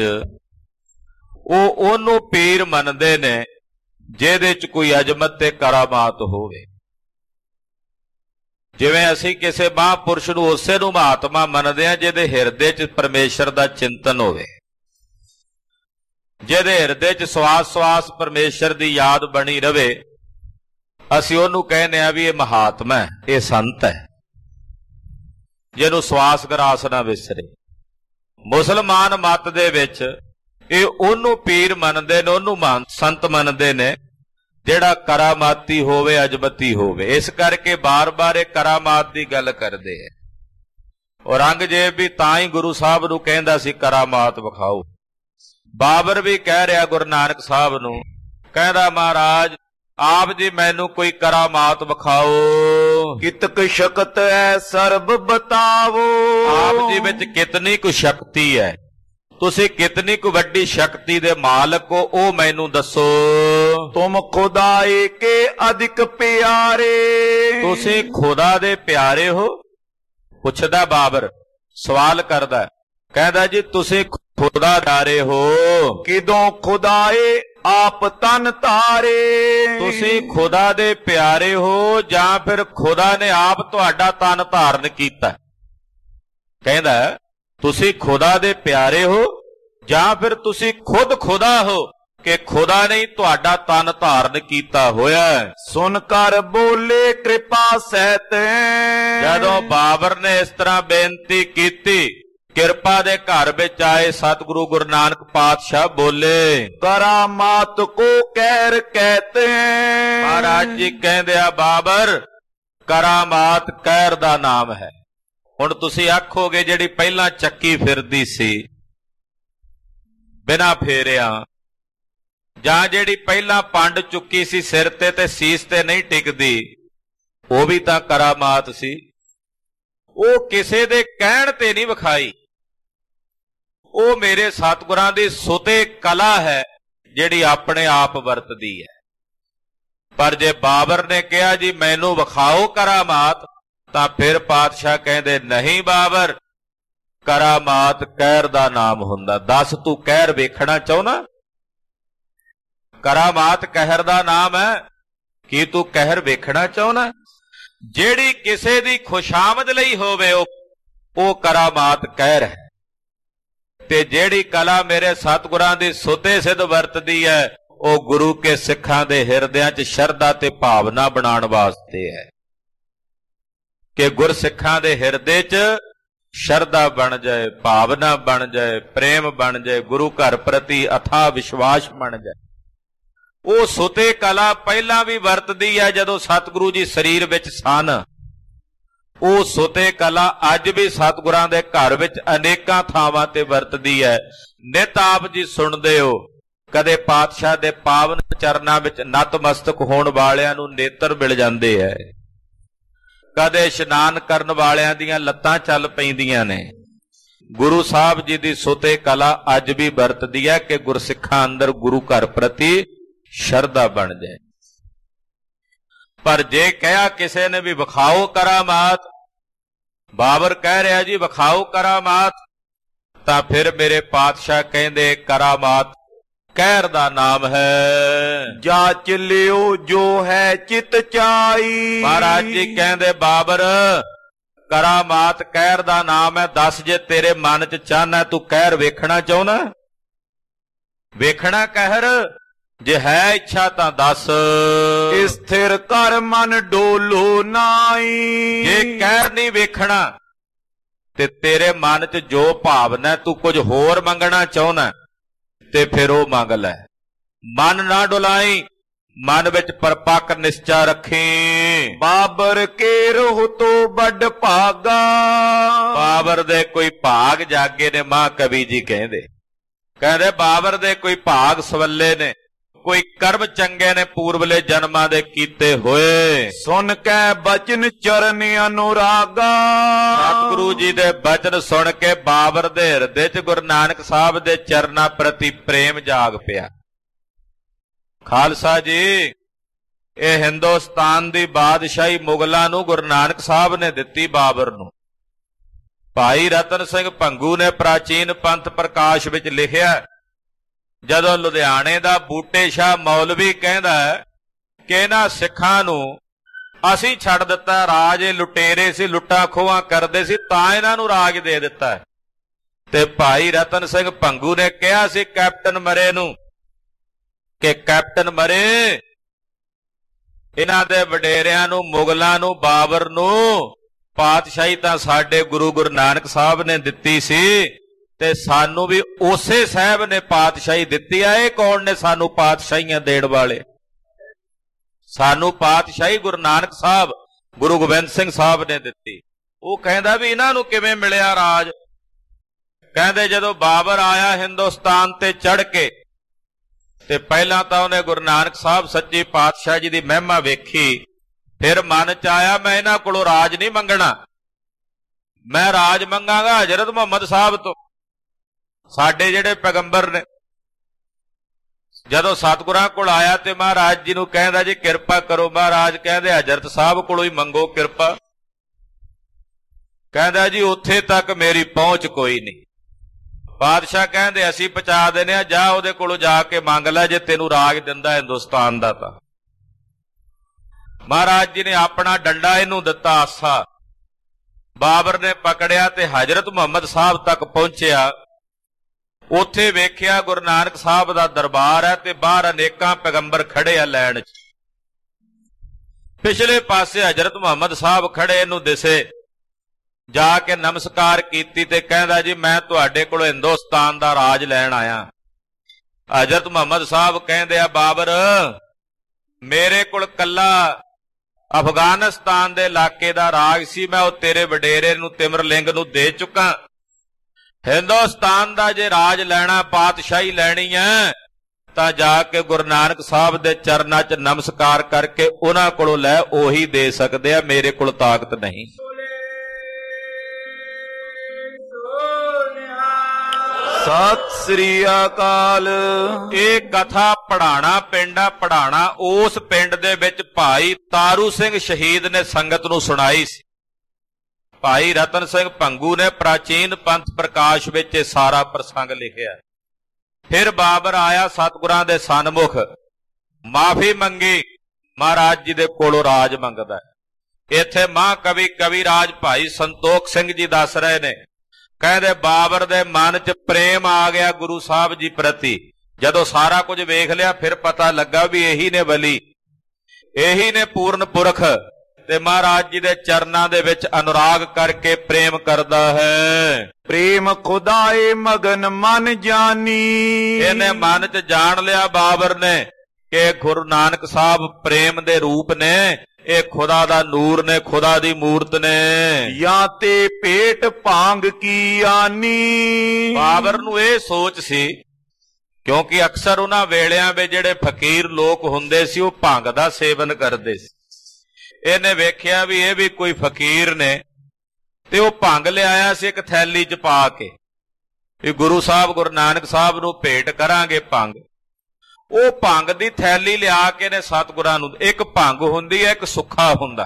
ਉਹ ਉਹਨੂੰ ਪੀਰ ਮੰਨਦੇ ਨੇ ਜਿਹਦੇ 'ਚ ਕੋਈ ਅਜਮਤ ਤੇ ਕਰਾਮਾਤ ਹੋਵੇ। ਜਿਵੇਂ ਅਸੀਂ ਕਿਸੇ ਮਹਾਂਪੁਰਸ਼ ਨੂੰ ਉਸੇ ਨੂੰ ਮਹਾਤਮਾ ਮੰਨਦੇ ਹਾਂ ਜਿਹਦੇ ਹਿਰਦੇ 'ਚ ਪਰਮੇਸ਼ਰ ਦਾ ਚਿੰਤਨ ਹੋਵੇ, ਜਿਹਦੇ ਹਿਰਦੇ 'ਚ ਸਵਾਸ ਸਵਾਸ ਪਰਮੇਸ਼ਰ ਦੀ ਯਾਦ ਬਣੀ ਰਵੇ, ਅਸੀਂ ਉਹਨੂੰ ਕਹਿੰਦੇ ਆ ਵੀ ਇਹ ਮਹਾਤਮਾ ਹੈ, ਇਹ ਸੰਤ ਹੈ, ਜਿਹਨੂੰ ਸਵਾਸ ਗਰਾਸ ਨਾ ਵਿਸਰੇ। ਮੁਸਲਮਾਨ ਮੱਤ ਦੇ ਵਿੱਚ ਇਹ ਉਹਨੂੰ ਪੀਰ ਮੰਨਦੇ ਨੇ, ਉਹਨੂੰ ਸੰਤ ਮੰਨਦੇ ਨੇ ਜਿਹੜਾ ਕਰਾਮਾਤੀ ਹੋਵੇ, ਅਜਮਤੀ ਹੋਵੇ। ਇਸ ਕਰਕੇ ਬਾਰ-ਬਾਰ ਇਹ ਕਰਾਮਾਤ ਦੀ ਗੱਲ ਕਰਦੇ ਆ। ਔਰੰਗਜ਼ੇਬ ਵੀ ਤਾਂ ਹੀ ਗੁਰੂ ਸਾਹਿਬ ਨੂੰ ਕਹਿੰਦਾ ਸੀ ਕਰਾਮਾਤ ਵਿਖਾਓ। ਬਾਬਰ ਵੀ ਕਹਿ ਰਿਹਾ ਗੁਰੂ ਨਾਨਕ ਸਾਹਿਬ ਨੂੰ, ਕਹਿੰਦਾ ਮਹਾਰਾਜ ਆਪ ਜੀ ਮੈਨੂੰ ਕੋਈ ਕਰਾਮਾਤ ਵਿਖਾਓ। ਕਿਤਕ ਸ਼ਕਤ ਹੈ ਸਰਬ ਬਤਾਵੋ। ਆਪ ਜੀ ਵਿੱਚ ਕਿਤਨੀ ਕੁ ਸ਼ਕਤੀ ਹੈ, ਤੁਸੀਂ ਕਿਤਨੀ ਕੁ ਵੱਡੀ ਸ਼ਕਤੀ ਦੇ ਮਾਲਕ ਹੋ, ਉਹ ਮੈਨੂੰ ਦੱਸੋ। ਤੁਮ ਖੁਦਾਏ ਕੇ ਅਧਿਕ ਪਿਆਰੇ। ਤੁਸੀਂ ਖੁਦਾ ਦੇ ਪਿਆਰੇ ਹੋ? ਪੁੱਛਦਾ ਬਾਬਰ, ਸਵਾਲ ਕਰਦਾ, ਕਹਿੰਦਾ ਜੀ ਤੁਸੀਂ ਖੁਦਾ ਪਿਆਰੇ ਹੋ। ਕਿਦੋਂ ਖੁਦਾਏ ਆਪ ਤਨ ਧਾਰੇ। ਤੁਸੀਂ ਖੁਦਾ ਦੇ ਪਿਆਰੇ ਹੋ ਜਾਂ ਫਿਰ ਖੁਦਾ ਨੇ ਆਪ ਤੁਹਾਡਾ ਤਨ ਧਾਰਨ ਕੀਤਾ? ਕਹਿੰਦਾ ਤੁਸੀਂ ਖੁਦਾ ਦੇ ਪਿਆਰੇ ਹੋ ਜਾਂ ਫਿਰ ਤੁਸੀਂ ਖੁਦ ਖੁਦਾ ਹੋ ਕਿ ਖੁਦਾ ਨੇ ਤੁਹਾਡਾ ਤਨ ਧਾਰਨ ਕੀਤਾ ਹੋਇਆ। ਸੁਣ ਕਰ ਬੋਲੇ ਕਿਰਪਾ ਸਹਿਤ। ਜਦੋਂ ਬਾਬਰ ਨੇ ਇਸ ਤਰ੍ਹਾਂ ਬੇਨਤੀ ਕੀਤੀ, ਕਿਰਪਾ ਦੇ ਘਰ ਵਿੱਚ ਆਏ ਸਤਿਗੁਰੂ ਗੁਰੂ ਨਾਨਕ ਪਾਤਸ਼ਾਹ ਬੋਲੇ, ਕਰਾਮਾਤ ਕੋ ਕਹਿਰ ਕਹਤੇ। ਮਹਾਰਾਜ ਜੀ ਕਹਿੰਦੇ ਆ ਬਾਬਰ, ਕਰਾਮਾਤ ਕਹਿਰ ਦਾ ਨਾਮ ਹੈ। ਹੁਣ ਤੁਸੀਂ ਆਖੋਗੇ ਜਿਹੜੀ ਪਹਿਲਾਂ ਚੱਕੀ ਫਿਰਦੀ ਸੀ ਬਿਨਾਂ ਫੇਰਿਆਂ, ਜਾਂ ਜਿਹੜੀ ਪਹਿਲਾਂ ਪੰਡ ਚੁੱਕੀ ਸੀ ਸਿਰ ਤੇ ਤੇ ਸੀਸ ਤੇ ਨਹੀਂ ਟਿਕਦੀ, ਉਹ ਵੀ ਤਾਂ ਕਰਾਮਾਤ ਸੀ। ਉਹ ਕਿਸੇ ਦੇ ਕਹਿਣ ਤੇ ਨਹੀਂ ਵਿਖਾਈ, ਉਹ ਮੇਰੇ ਸਤਿਗੁਰਾਂ ਦੀ ਸੁਤੇ ਕਲਾ ਹੈ ਜਿਹੜੀ ਆਪਣੇ ਆਪ ਵਰਤਦੀ ਹੈ। ਪਰ ਜੇ ਬਾਬਰ ਨੇ ਕਿਹਾ ਜੀ ਮੈਨੂੰ ਵਿਖਾਓ ਕਰਾਮਾਤ, ਤਾਂ ਫਿਰ ਪਾਤਸ਼ਾਹ ਕਹਿੰਦੇ ਨਹੀਂ ਬਾਬਰ, ਕਰਾਮਾਤ ਕਹਿਰ ਦਾ ਨਾਮ ਹੁੰਦਾ। ਦੱਸ ਤੂੰ ਕਹਿਰ ਵੇਖਣਾ ਚਾਹੁੰਦਾ? ਕਰਾਮਾਤ ਕਹਿਰ ਦਾ ਨਾਮ ਹੈ। ਕੀ ਤੂੰ ਕਹਿਰ ਵੇਖਣਾ ਚਾਹੁੰਦਾ? ਜਿਹੜੀ ਕਿਸੇ ਦੀ ਖੁਸ਼ਾਮਦ ਲਈ ਹੋਵੇ ਉਹ ਉਹ ਕਰਾਮਾਤ ਕਹਿਰ ਹੈ। ਤੇ ਜਿਹੜੀ ਕਲਾ ਮੇਰੇ ਸਤਿਗੁਰਾਂ ਦੀ ਸੁਤੇ ਸਿੱਧ ਵਰਤਦੀ ਹੈ, ਉਹ ਗੁਰੂ ਕੇ ਸਿੱਖਾਂ ਦੇ ਹਿਰਦਿਆਂ 'ਚ ਸ਼ਰਧਾ ਤੇ ਭਾਵਨਾ ਬਣਾਉਣ ਵਾਸਤੇ ਹੈ ਕਿ ਗੁਰਸਿੱਖਾਂ ਦੇ ਹਿਰਦੇ 'ਚ ਸ਼ਰਧਾ ਬਣ ਜਾਏ, ਭਾਵਨਾ ਬਣ ਜਾਏ, ਪ੍ਰੇਮ ਬਣ ਜਾਏ, ਗੁਰੂ ਘਰ ਪ੍ਰਤੀ ਅਥਾਹ ਵਿਸ਼ਵਾਸ ਬਣ ਜਾਏ। ਉਹ ਸੁਤੇ ਕਲਾ ਪਹਿਲਾਂ ਵੀ ਵਰਤਦੀ ਹੈ ਜਦੋਂ ਸਤਿਗੁਰੂ ਜੀ ਸਰੀਰ ਵਿੱਚ ਸਨ। ਉਹ ਸੁਤੇ ਕਲਾ ਅੱਜ ਵੀ ਸਤਿਗੁਰਾਂ ਦੇ ਘਰ ਵਿੱਚ ਅਨੇਕਾਂ ਥਾਵਾਂ ਤੇ ਵਰਤਦੀ ਹੈ। ਨਿਤ ਆਪ ਜੀ ਸੁਣਦੇ ਹੋ, ਕਦੇ ਪਾਤਸ਼ਾਹ ਦੇ ਪਾਵਨ ਚਰਨਾਂ ਵਿੱਚ ਨਤਮਸਤਕ ਹੋਣ ਵਾਲਿਆਂ ਨੂੰ ਨੇਤਰ ਮਿਲ ਜਾਂਦੇ ਹੈ, ਕਦੇ ਇਸ਼ਨਾਨ ਕਰਨ ਵਾਲਿਆਂ ਦੀਆਂ ਲੱਤਾਂ ਚੱਲ ਪੈਂਦੀਆਂ ਨੇ। ਗੁਰੂ ਸਾਹਿਬ ਜੀ ਦੀ ਸੁਤੇ ਕਲਾ ਅੱਜ ਵੀ ਵਰਤਦੀ ਹੈ ਕਿ ਗੁਰਸਿੱਖਾਂ ਅੰਦਰ ਗੁਰੂ ਘਰ ਪ੍ਰਤੀ ਸ਼ਰਧਾ ਬਣ ਜਾਏ। ਪਰ ਜੇ ਕਿਹਾ ਕਿਸੇ ਨੇ ਵੀ ਵਿਖਾਓ ਕਰਾਮਾਤ, ਬਾਬਰ ਕਹਿ ਰਿਹਾ ਜੀ ਵਿਖਾਓ ਕਰਾਮਾਤ, ਤਾਂ ਫਿਰ ਮੇਰੇ ਪਾਤਸ਼ਾਹ ਕਹਿੰਦੇ ਕਰਾਮਾਤ ਕਹਿਰ ਦਾ ਨਾਮ ਹੈ। ਜਾਚ ਲਿਓ ਜੋ ਹੈ ਚਿਤ ਚਾਈ। ਮਹਾਰਾਜ ਜੀ ਕਹਿੰਦੇ ਬਾਬਰ, ਕਰਾਮਾਤ ਕਹਿਰ ਦਾ ਨਾਮ ਹੈ। ਦੱਸ ਜੇ ਤੇਰੇ ਮਨ 'ਚ ਚਾਹਨਾ ਤੂੰ ਕਹਿਰ ਵੇਖਣਾ ਚਾਹੁੰਦਾ? ਵੇਖਣਾ ਕਹਿਰ? ਜੇ ਹੈ ਇੱਛਾ ਤਾਂ ਦੱਸ। ਸਥਿਰ ਕਰ ਮਨ ਡੋਲੋ ਨਾਈ। ਜੇ ਕਹਿਰ ਨਹੀਂ ਵੇਖਣਾ ਤੇ ਤੇਰੇ ਮਨ 'ਚ ਜੋ ਭਾਵਨਾ ਤੂੰ ਕੁਝ ਹੋਰ ਮੰਗਣਾ ਚਾਹੁੰਦਾ ਤੇ ਫਿਰ ਉਹ ਮੰਗ ਲੈ। ਮਨ ਨਾ ਡੁਲਾਈ, ਮਨ ਵਿੱਚ ਪਰਪੱਕ ਨਿਸ਼ਚਾ ਰੱਖੀ। ਬਾਬਰ ਕੇ ਰੋਹ ਤੋਂ ਵੱਡ ਭਾਗਾ। ਬਾਬਰ ਦੇ ਕੋਈ ਭਾਗ ਜਾਗੇ ਨੇ, ਮਾਂ ਕਵੀ ਜੀ ਕਹਿੰਦੇ ਕਹਿੰਦੇ ਬਾਬਰ ਦੇ ਕੋਈ ਭਾਗ ਸਵੱਲੇ ਨੇ, ਕੋਈ ਕਰਮ ਚੰਗੇ ਨੇ ਪੂਰਬਲੇ ਜਨਮਾਂ ਦੇ ਕੀਤੇ ਹੋਏ। ਸੁਣ ਕੇ ਬਚਨ ਚਰਨ ਅਨੁਰਾਗਾ। ਸਤਿਗੁਰੂ ਜੀ ਦੇ ਬਚਨ ਸੁਣ ਕੇ ਬਾਬਰ ਦੇ ਹਿਰਦੇ 'ਚ ਗੁਰੂ ਨਾਨਕ ਸਾਹਿਬ ਦੇ ਚਰਨਾਂ ਪ੍ਰਤੀ ਪ੍ਰੇਮ ਜਾਗ ਪਿਆ। ਖਾਲਸਾ ਜੀ, ਇਹ ਹਿੰਦੁਸਤਾਨ ਦੀ ਬਾਦਸ਼ਾਹੀ ਮੁਗਲਾਂ ਨੂੰ ਗੁਰੂ ਨਾਨਕ ਸਾਹਿਬ ਨੇ ਦਿੱਤੀ ਬਾਬਰ ਨੂੰ। ਭਾਈ ਰਤਨ ਸਿੰਘ ਭੰਗੂ ਨੇ ਪ੍ਰਾਚੀਨ ਪੰਥ ਪ੍ਰਕਾਸ਼ ਵਿੱਚ ਲਿਖਿਆ, ਜਦੋਂ ਲੁਧਿਆਣੇ ਦਾ ਬੂਟੇ ਸ਼ਾਹ ਮੌਲਵੀ ਕਹਿੰਦਾ ਕਿ ਇਹਨਾਂ ਸਿੱਖਾਂ ਨੂੰ ਅਸੀਂ ਛੱਡ ਦਿੱਤਾ ਰਾਜ। ਇਹ ਲੁਟੇਰੇ ਸੀ, ਲੁੱਟਾਂ ਖੋਹਾਂ ਕਰਦੇ ਸੀ, ਤਾਂ ਇਹਨਾਂ ਨੂੰ ਰਾਜ ਦੇ ਦਿੱਤਾ। ਤੇ ਭਾਈ ਰਤਨ ਸਿੰਘ ਭੰਗੂ ਨੇ ਕਿਹਾ ਸੀ ਕੈਪਟਨ ਮਰੇ ਨੂੰ ਕਿ ਕੈਪਟਨ ਮਰੇ, ਇਹਨਾਂ ਦੇ ਵਡੇਰਿਆਂ ਨੂੰ, ਮੁਗਲਾਂ ਨੂੰ, ਬਾਬਰ ਨੂੰ ਪਾਤਸ਼ਾਹੀ ਤਾਂ ਸਾਡੇ ਗੁਰੂ ਗੁਰੂ ਨਾਨਕ ਸਾਹਿਬ ਨੇ ਦਿੱਤੀ ਸੀ, ਤੇ ਸਾਨੂੰ ਵੀ ਉਸੇ ਸਾਹਿਬ ਨੇ ਪਾਤਸ਼ਾਹੀ ਦਿੱਤੀ ਆ। ਇਹ ਕੌਣ ਨੇ ਸਾਨੂੰ ਪਾਤਸ਼ਾਹੀਆਂ ਦੇਣ ਵਾਲੇ? ਸਾਨੂੰ ਪਾਤਸ਼ਾਹੀ ਗੁਰੂ ਨਾਨਕ ਸਾਹਿਬ, ਗੁਰੂ ਗੋਬਿੰਦ ਸਿੰਘ ਸਾਹਿਬ ਨੇ ਦਿੱਤੀ। ਉਹ ਕਹਿੰਦਾ ਵੀ ਇਹਨਾਂ ਨੂੰ ਕਿਵੇਂ ਮਿਲਿਆ ਰਾਜ? ਕਹਿੰਦੇ ਜਦੋਂ ਬਾਬਰ ਆਇਆ ਹਿੰਦੁਸਤਾਨ ਤੇ ਚੜ ਕੇ, ਤੇ ਪਹਿਲਾਂ ਤਾਂ ਉਹਨੇ ਗੁਰੂ ਨਾਨਕ ਸਾਹਿਬ ਸੱਚੇ ਪਾਤਸ਼ਾਹ ਜੀ ਦੀ ਮਹਿਮਾ ਵੇਖੀ, ਫਿਰ ਮਨ ਚ ਆਇਆ ਮੈਂ ਇਹਨਾਂ ਕੋਲੋਂ ਰਾਜ ਨਹੀਂ ਮੰਗਣਾ, ਮੈਂ ਰਾਜ ਮੰਗਾਂਗਾ ਹਜ਼ਰਤ ਮੁਹੰਮਦ ਸਾਹਿਬ ਤੋਂ, ਸਾਡੇ ਜਿਹੜੇ ਪੈਗੰਬਰ ਨੇ। ਜਦੋਂ ਸਤਿਗੁਰਾਂ ਕੋਲ ਆਇਆ ਤੇ ਮਹਾਰਾਜ ਜੀ ਨੂੰ ਕਹਿੰਦਾ ਜੀ ਕਿਰਪਾ ਕਰੋ। ਮਹਾਰਾਜ ਕਹਿੰਦੇ ਹਜ਼ਰਤ ਸਾਹਿਬ ਕੋਲੋਂ ਹੀ ਮੰਗੋ ਕਿਰਪਾ। ਕਹਿੰਦਾ ਜੀ ਉੱਥੇ ਤੱਕ ਮੇਰੀ ਪਹੁੰਚ ਕੋਈ ਨਹੀਂ। ਬਾਦਸ਼ਾਹ ਕਹਿੰਦੇ ਅਸੀਂ ਪਹੁੰਚਾ ਦਿੰਦੇ ਆ, ਜਾ ਉਹਦੇ ਕੋਲੋਂ ਜਾ ਕੇ ਮੰਗ ਲੈ ਜੇ ਤੈਨੂੰ ਰਾਜ ਦਿੰਦਾ ਹਿੰਦੁਸਤਾਨ ਦਾ ਤਾਂ। ਮਹਾਰਾਜ ਜੀ ਨੇ ਆਪਣਾ ਡੰਡਾ ਇਹਨੂੰ ਦਿੱਤਾ ਆਸਾ। ਬਾਬਰ ਨੇ ਪਕੜਿਆ ਤੇ ਹਜ਼ਰਤ ਮੁਹੰਮਦ ਸਾਹਿਬ ਤੱਕ ਪਹੁੰਚਿਆ। ਉੱਥੇ ਵੇਖਿਆ ਗੁਰੂ ਨਾਨਕ ਸਾਹਿਬ ਦਾ ਦਰਬਾਰ ਹੈ ਤੇ ਬਾਹਰ ਅਨੇਕਾਂ ਪੈਗੰਬਰ ਖੜੇ ਆ ਲੈਣ 'ਚ। ਪਿਛਲੇ ਪਾਸੇ ਹਜ਼ਰਤ ਮੁਹੰਮਦ ਸਾਹਿਬ ਖੜੇ ਇਹਨੂੰ ਦਿਸੇ। ਜਾ ਕੇ ਨਮਸਕਾਰ ਕੀਤੀ ਤੇ ਕਹਿੰਦਾ ਜੀ ਮੈਂ ਤੁਹਾਡੇ ਕੋਲ ਹਿੰਦੁਸਤਾਨ ਦਾ ਰਾਜ ਲੈਣ ਆਇਆ। ਹਜ਼ਰਤ ਮੁਹੰਮਦ ਸਾਹਿਬ ਕਹਿੰਦੇ ਆ ਬਾਬਰ ਮੇਰੇ ਕੋਲ ਕੱਲਾ ਅਫਗਾਨਿਸਤਾਨ ਦੇ ਇਲਾਕੇ ਦਾ ਰਾਜ ਸੀ, ਮੈਂ ਉਹ ਤੇਰੇ ਵਡੇਰੇ ਨੂੰ ਤਿਮਰਲਿੰਗ ਨੂੰ ਦੇ ਚੁੱਕਾ। ਹਿੰਦੁਸਤਾਨ ਦਾ ਜੇ ਰਾਜ ਲੈਣਾ, ਪਾਤਸ਼ਾਹੀ ਲੈਣੀ ਹੈ ਤਾਂ ਜਾ ਕੇ ਗੁਰੂ ਨਾਨਕ ਸਾਹਿਬ ਦੇ ਚਰਨਾਂ 'ਚ ਨਮਸਕਾਰ ਕਰਕੇ ਉਹਨਾਂ ਕੋਲੋਂ ਲੈ, ਉਹੀ ਦੇ ਸਕਦੇ ਆ, ਮੇਰੇ ਕੋਲ ਤਾਕਤ ਨਹੀਂ। ਸਤਿ ਸ੍ਰੀ ਅਕਾਲ। ਇਹ ਕਥਾ ਪੜਾਣਾ ਪਿੰਡ ਆ, ਪੜਾਣਾ ਉਸ ਪਿੰਡ ਦੇ ਵਿੱਚ ਭਾਈ ਤਾਰੂ ਸਿੰਘ ਸ਼ਹੀਦ ਨੇ ਸੰਗਤ ਨੂੰ ਸੁਣਾਈ ਸੀ। ਭਾਈ ਰਤਨ ਸਿੰਘ ਭੰਗੂ ਨੇ ਪ੍ਰਾਚੀਨ ਪੰਥ ਪ੍ਰਕਾਸ਼ ਵਿੱਚ ਇਹ ਸਾਰਾ ਪ੍ਰਸੰਗ ਲਿਖਿਆ। ਫਿਰ ਬਾਬਰ ਆਇਆ ਸਤਿਗੁਰਾਂ ਦੇ ਸਨਮੁਖ, ਮਾਫੀ ਮੰਗੀ, ਮਹਾਰਾਜ ਜੀ ਦੇ ਕੋਲੋਂ ਰਾਜ ਮੰਗਦਾ। ਇੱਥੇ ਮਹਾਂਕਵੀ ਕਵੀਰਾਜ ਭਾਈ ਸੰਤੋਖ ਸਿੰਘ ਜੀ ਦੱਸ ਰਹੇ ਨੇ, ਕਹਿੰਦੇ ਬਾਬਰ ਦੇ ਮਨ 'ਚ ਪ੍ਰੇਮ ਆ ਗਿਆ ਗੁਰੂ ਸਾਹਿਬ ਜੀ ਪ੍ਰਤੀ। ਜਦੋਂ ਸਾਰਾ ਕੁਝ ਵੇਖ ਲਿਆ ਫਿਰ ਪਤਾ ਲੱਗਾ ਵੀ ਇਹੀ ਨੇ ਵਲੀ, ਇਹੀ ਨੇ ਪੂਰਨ ਪੁਰਖ, ਤੇ ਮਹਾਰਾਜ ਜੀ ਦੇ ਚਰਨਾਂ ਦੇ ਵਿੱਚ ਅਨੁਰਾਗ ਕਰਕੇ ਪ੍ਰੇਮ ਕਰਦਾ ਹੈ। ਪ੍ਰੇਮ ਖੁਦਾਏ ਮਗਨ ਮਨ ਜਾਨੀ। ਇਹਨੇ ਮਨ 'ਚ ਜਾਣ ਲਿਆ ਬਾਬਰ ਨੇ ਕਿ ਗੁਰੂ ਨਾਨਕ ਸਾਹਿਬ ਪ੍ਰੇਮ ਦੇ ਰੂਪ ਨੇ, ਇਹ ਖੁਦਾ ਦਾ ਨੂਰ ਨੇ, ਖੁਦਾ ਦੀ ਮੂਰਤ ਨੇ। ਜਾਂ ਤੇ ਪੇਟ ਭਾਂਗ ਕੀ ਆਨੀ। ਬਾਬਰ ਨੂੰ ਇਹ ਸੋਚ ਸੀ, ਕਿਉਂਕਿ ਅਕਸਰ ਉਹਨਾਂ ਵੇਲਿਆਂ ਵਿੱਚ ਜਿਹੜੇ ਫਕੀਰ ਲੋਕ ਹੁੰਦੇ ਸੀ ਉਹ ਭੰਗ ਦਾ ਸੇਵਨ ਕਰਦੇ ਸੀ। ਇਹਨੇ ਵੇਖਿਆ ਵੀ ਇਹ ਵੀ ਕੋਈ ਫਕੀਰ ਨੇ, ਤੇ ਉਹ ਭੰਗ ਲਿਆਇਆ ਸੀ ਇੱਕ ਥੈਲੀ 'ਚ ਪਾ ਕੇ ਵੀ ਗੁਰੂ ਸਾਹਿਬ ਗੁਰੂ ਨਾਨਕ ਸਾਹਿਬ ਨੂੰ ਭੇਟ ਕਰਾਂਗੇ ਭੰਗ। ਉਹ ਭੰਗ ਦੀ ਥੈਲੀ ਲਿਆ ਕੇ ਨੇ ਸਤਿਗੁਰਾਂ ਨੂੰ, ਇੱਕ ਭੰਗ ਹੁੰਦੀ ਹੈ, ਇੱਕ ਸੁੱਖਾ ਹੁੰਦਾ।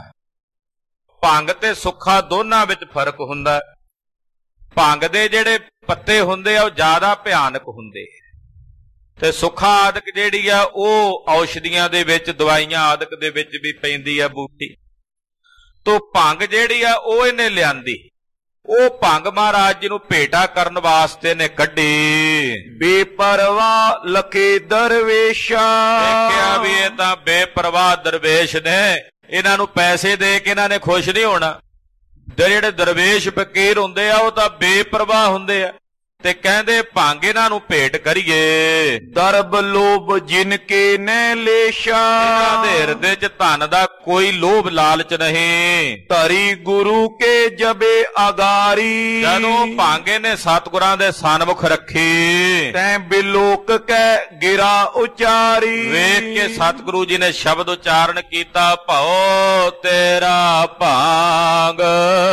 ਭੰਗ ਤੇ ਸੁੱਖਾ ਦੋਨਾਂ ਵਿੱਚ ਫਰਕ ਹੁੰਦਾ। ਭੰਗ ਦੇ ਜਿਹੜੇ ਪੱਤੇ ਹੁੰਦੇ ਆ ਉਹ ਜ਼ਿਆਦਾ ਭਿਆਨਕ ਹੁੰਦੇ, ਤੇ ਸੁੱਖਾ ਆਦਿਕ ਜਿਹੜੀ ਆ ਉਹ ਔਸ਼ਧੀਆਂ ਦੇ ਵਿੱਚ, ਦਵਾਈਆਂ ਆਦਿਕ ਦੇ ਵਿੱਚ ਵੀ ਪੈਂਦੀ ਆ ਬੂਟੀ। ਤੋ ਭੰਗ ਜਿਹੜੀ ਆ ਉਹ ਇਹਨੇ ਲਿਆਂਦੀ। ਉਹ ਭੰਗ ਮਹਾਰਾਜ ਜੀ ਨੂੰ ਭੇਟਾ ਕਰਨ ਵਾਸਤੇ ਨੇ ਕੱਢੀ। ਬੇਪਰਵਾਹ ਲਖੇ ਦਰਵੇਸ਼ਾ। ਦੇਖਿਆ ਵੀ ਇਹ ਤਾਂ ਬੇਪਰਵਾਹ ਦਰਵੇਸ਼ ਨੇ, ਇਹਨਾਂ ਨੂੰ ਪੈਸੇ ਦੇ ਕੇ ਇਹਨਾਂ ਨੇ ਖੁਸ਼ ਨਹੀਂ ਹੋਣਾ। ਜਿਹੜੇ ਦਰਵੇਸ਼ ਫਕੀਰ ਹੁੰਦੇ ਆ ਉਹ ਤਾਂ ਬੇਪਰਵਾਹ ਹੁੰਦੇ ਆ, ਤੇ ਕਹਿੰਦੇ ਭੰਗ ਇਹਨਾਂ ਨੂੰ ਭੇਟ ਕਰੀਏ। ਦਰਬ ਲੋਭ ਜਿਨ ਕੇ ਨੈ ਲੇਸ਼ਾ। ਇਹਨਾਂ ਦੇ ਹਿਰਦੇ 'ਚ ਧਨ ਦਾ ਕੋਈ ਲੋਭ ਲਾਲਚ ਨਹੀਂ। ਧਰੀ ਗੁਰੂ ਕੇ ਜਬੇ ਅਗਾਰੀ। ਜਦੋਂ ਭਾਂਗੇ ਨੇ ਸਤਿਗੁਰਾਂ ਦੇ ਸਨਮੁਖ ਰੱਖੀ, ਤੈਂ ਬਿਲੋਕ ਕੈ ਗਿਰਾ ਉਚਾਰੀ। ਵੇਖ ਕੇ ਸਤਿਗੁਰੂ ਜੀ ਨੇ ਸ਼ਬਦ ਉਚਾਰਨ ਕੀਤਾ, ਭਉ ਤੇਰਾ ਭਾਂਗ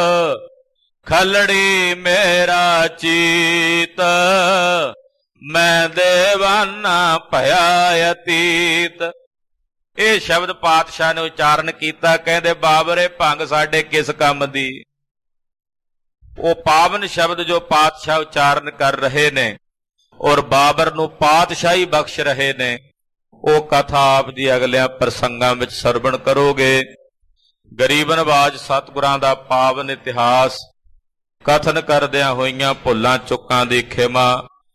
ਖਲੜੀ ਮੇਰਾ ਚੀਤ, ਮੈਂ ਦੇਵਾਨਾ ਭਇਆ ਅਤੀਤ। ਇਹ ਸ਼ਬਦ ਪਾਤਸ਼ਾਹ ਨੇ ਉਚਾਰਨ ਕੀਤਾ। ਕਹਿੰਦੇ ਬਾਬਰ ਇਹ ਭੰਗ ਸਾਡੇ ਕਿਸ ਕੰਮ ਦੀ? ਉਹ ਪਾਵਨ ਸ਼ਬਦ ਜੋ ਪਾਤਸ਼ਾਹ ਉਚਾਰਨ ਕਰ ਰਹੇ ਨੇ ਔਰ ਬਾਬਰ ਨੂੰ ਪਾਤਸ਼ਾਹੀ ਬਖਸ਼ ਰਹੇ ਨੇ, ਉਹ ਕਥਾ ਆਪ ਦੀ ਅਗਲਿਆਂ ਪ੍ਰਸੰਗਾਂ ਵਿੱਚ ਸਰਵਣ ਕਰੋਗੇ। ਗਰੀਬ ਨਵਾਜ ਸਤਿਗੁਰਾਂ ਦਾ ਪਾਵਨ ਇਤਿਹਾਸ ਕਥਨ ਕਰਦਿਆਂ ਹੋਈਆਂ ਭੁੱਲਾਂ ਚੁੱਕਾਂ ਦੀ ਖਿਮਾ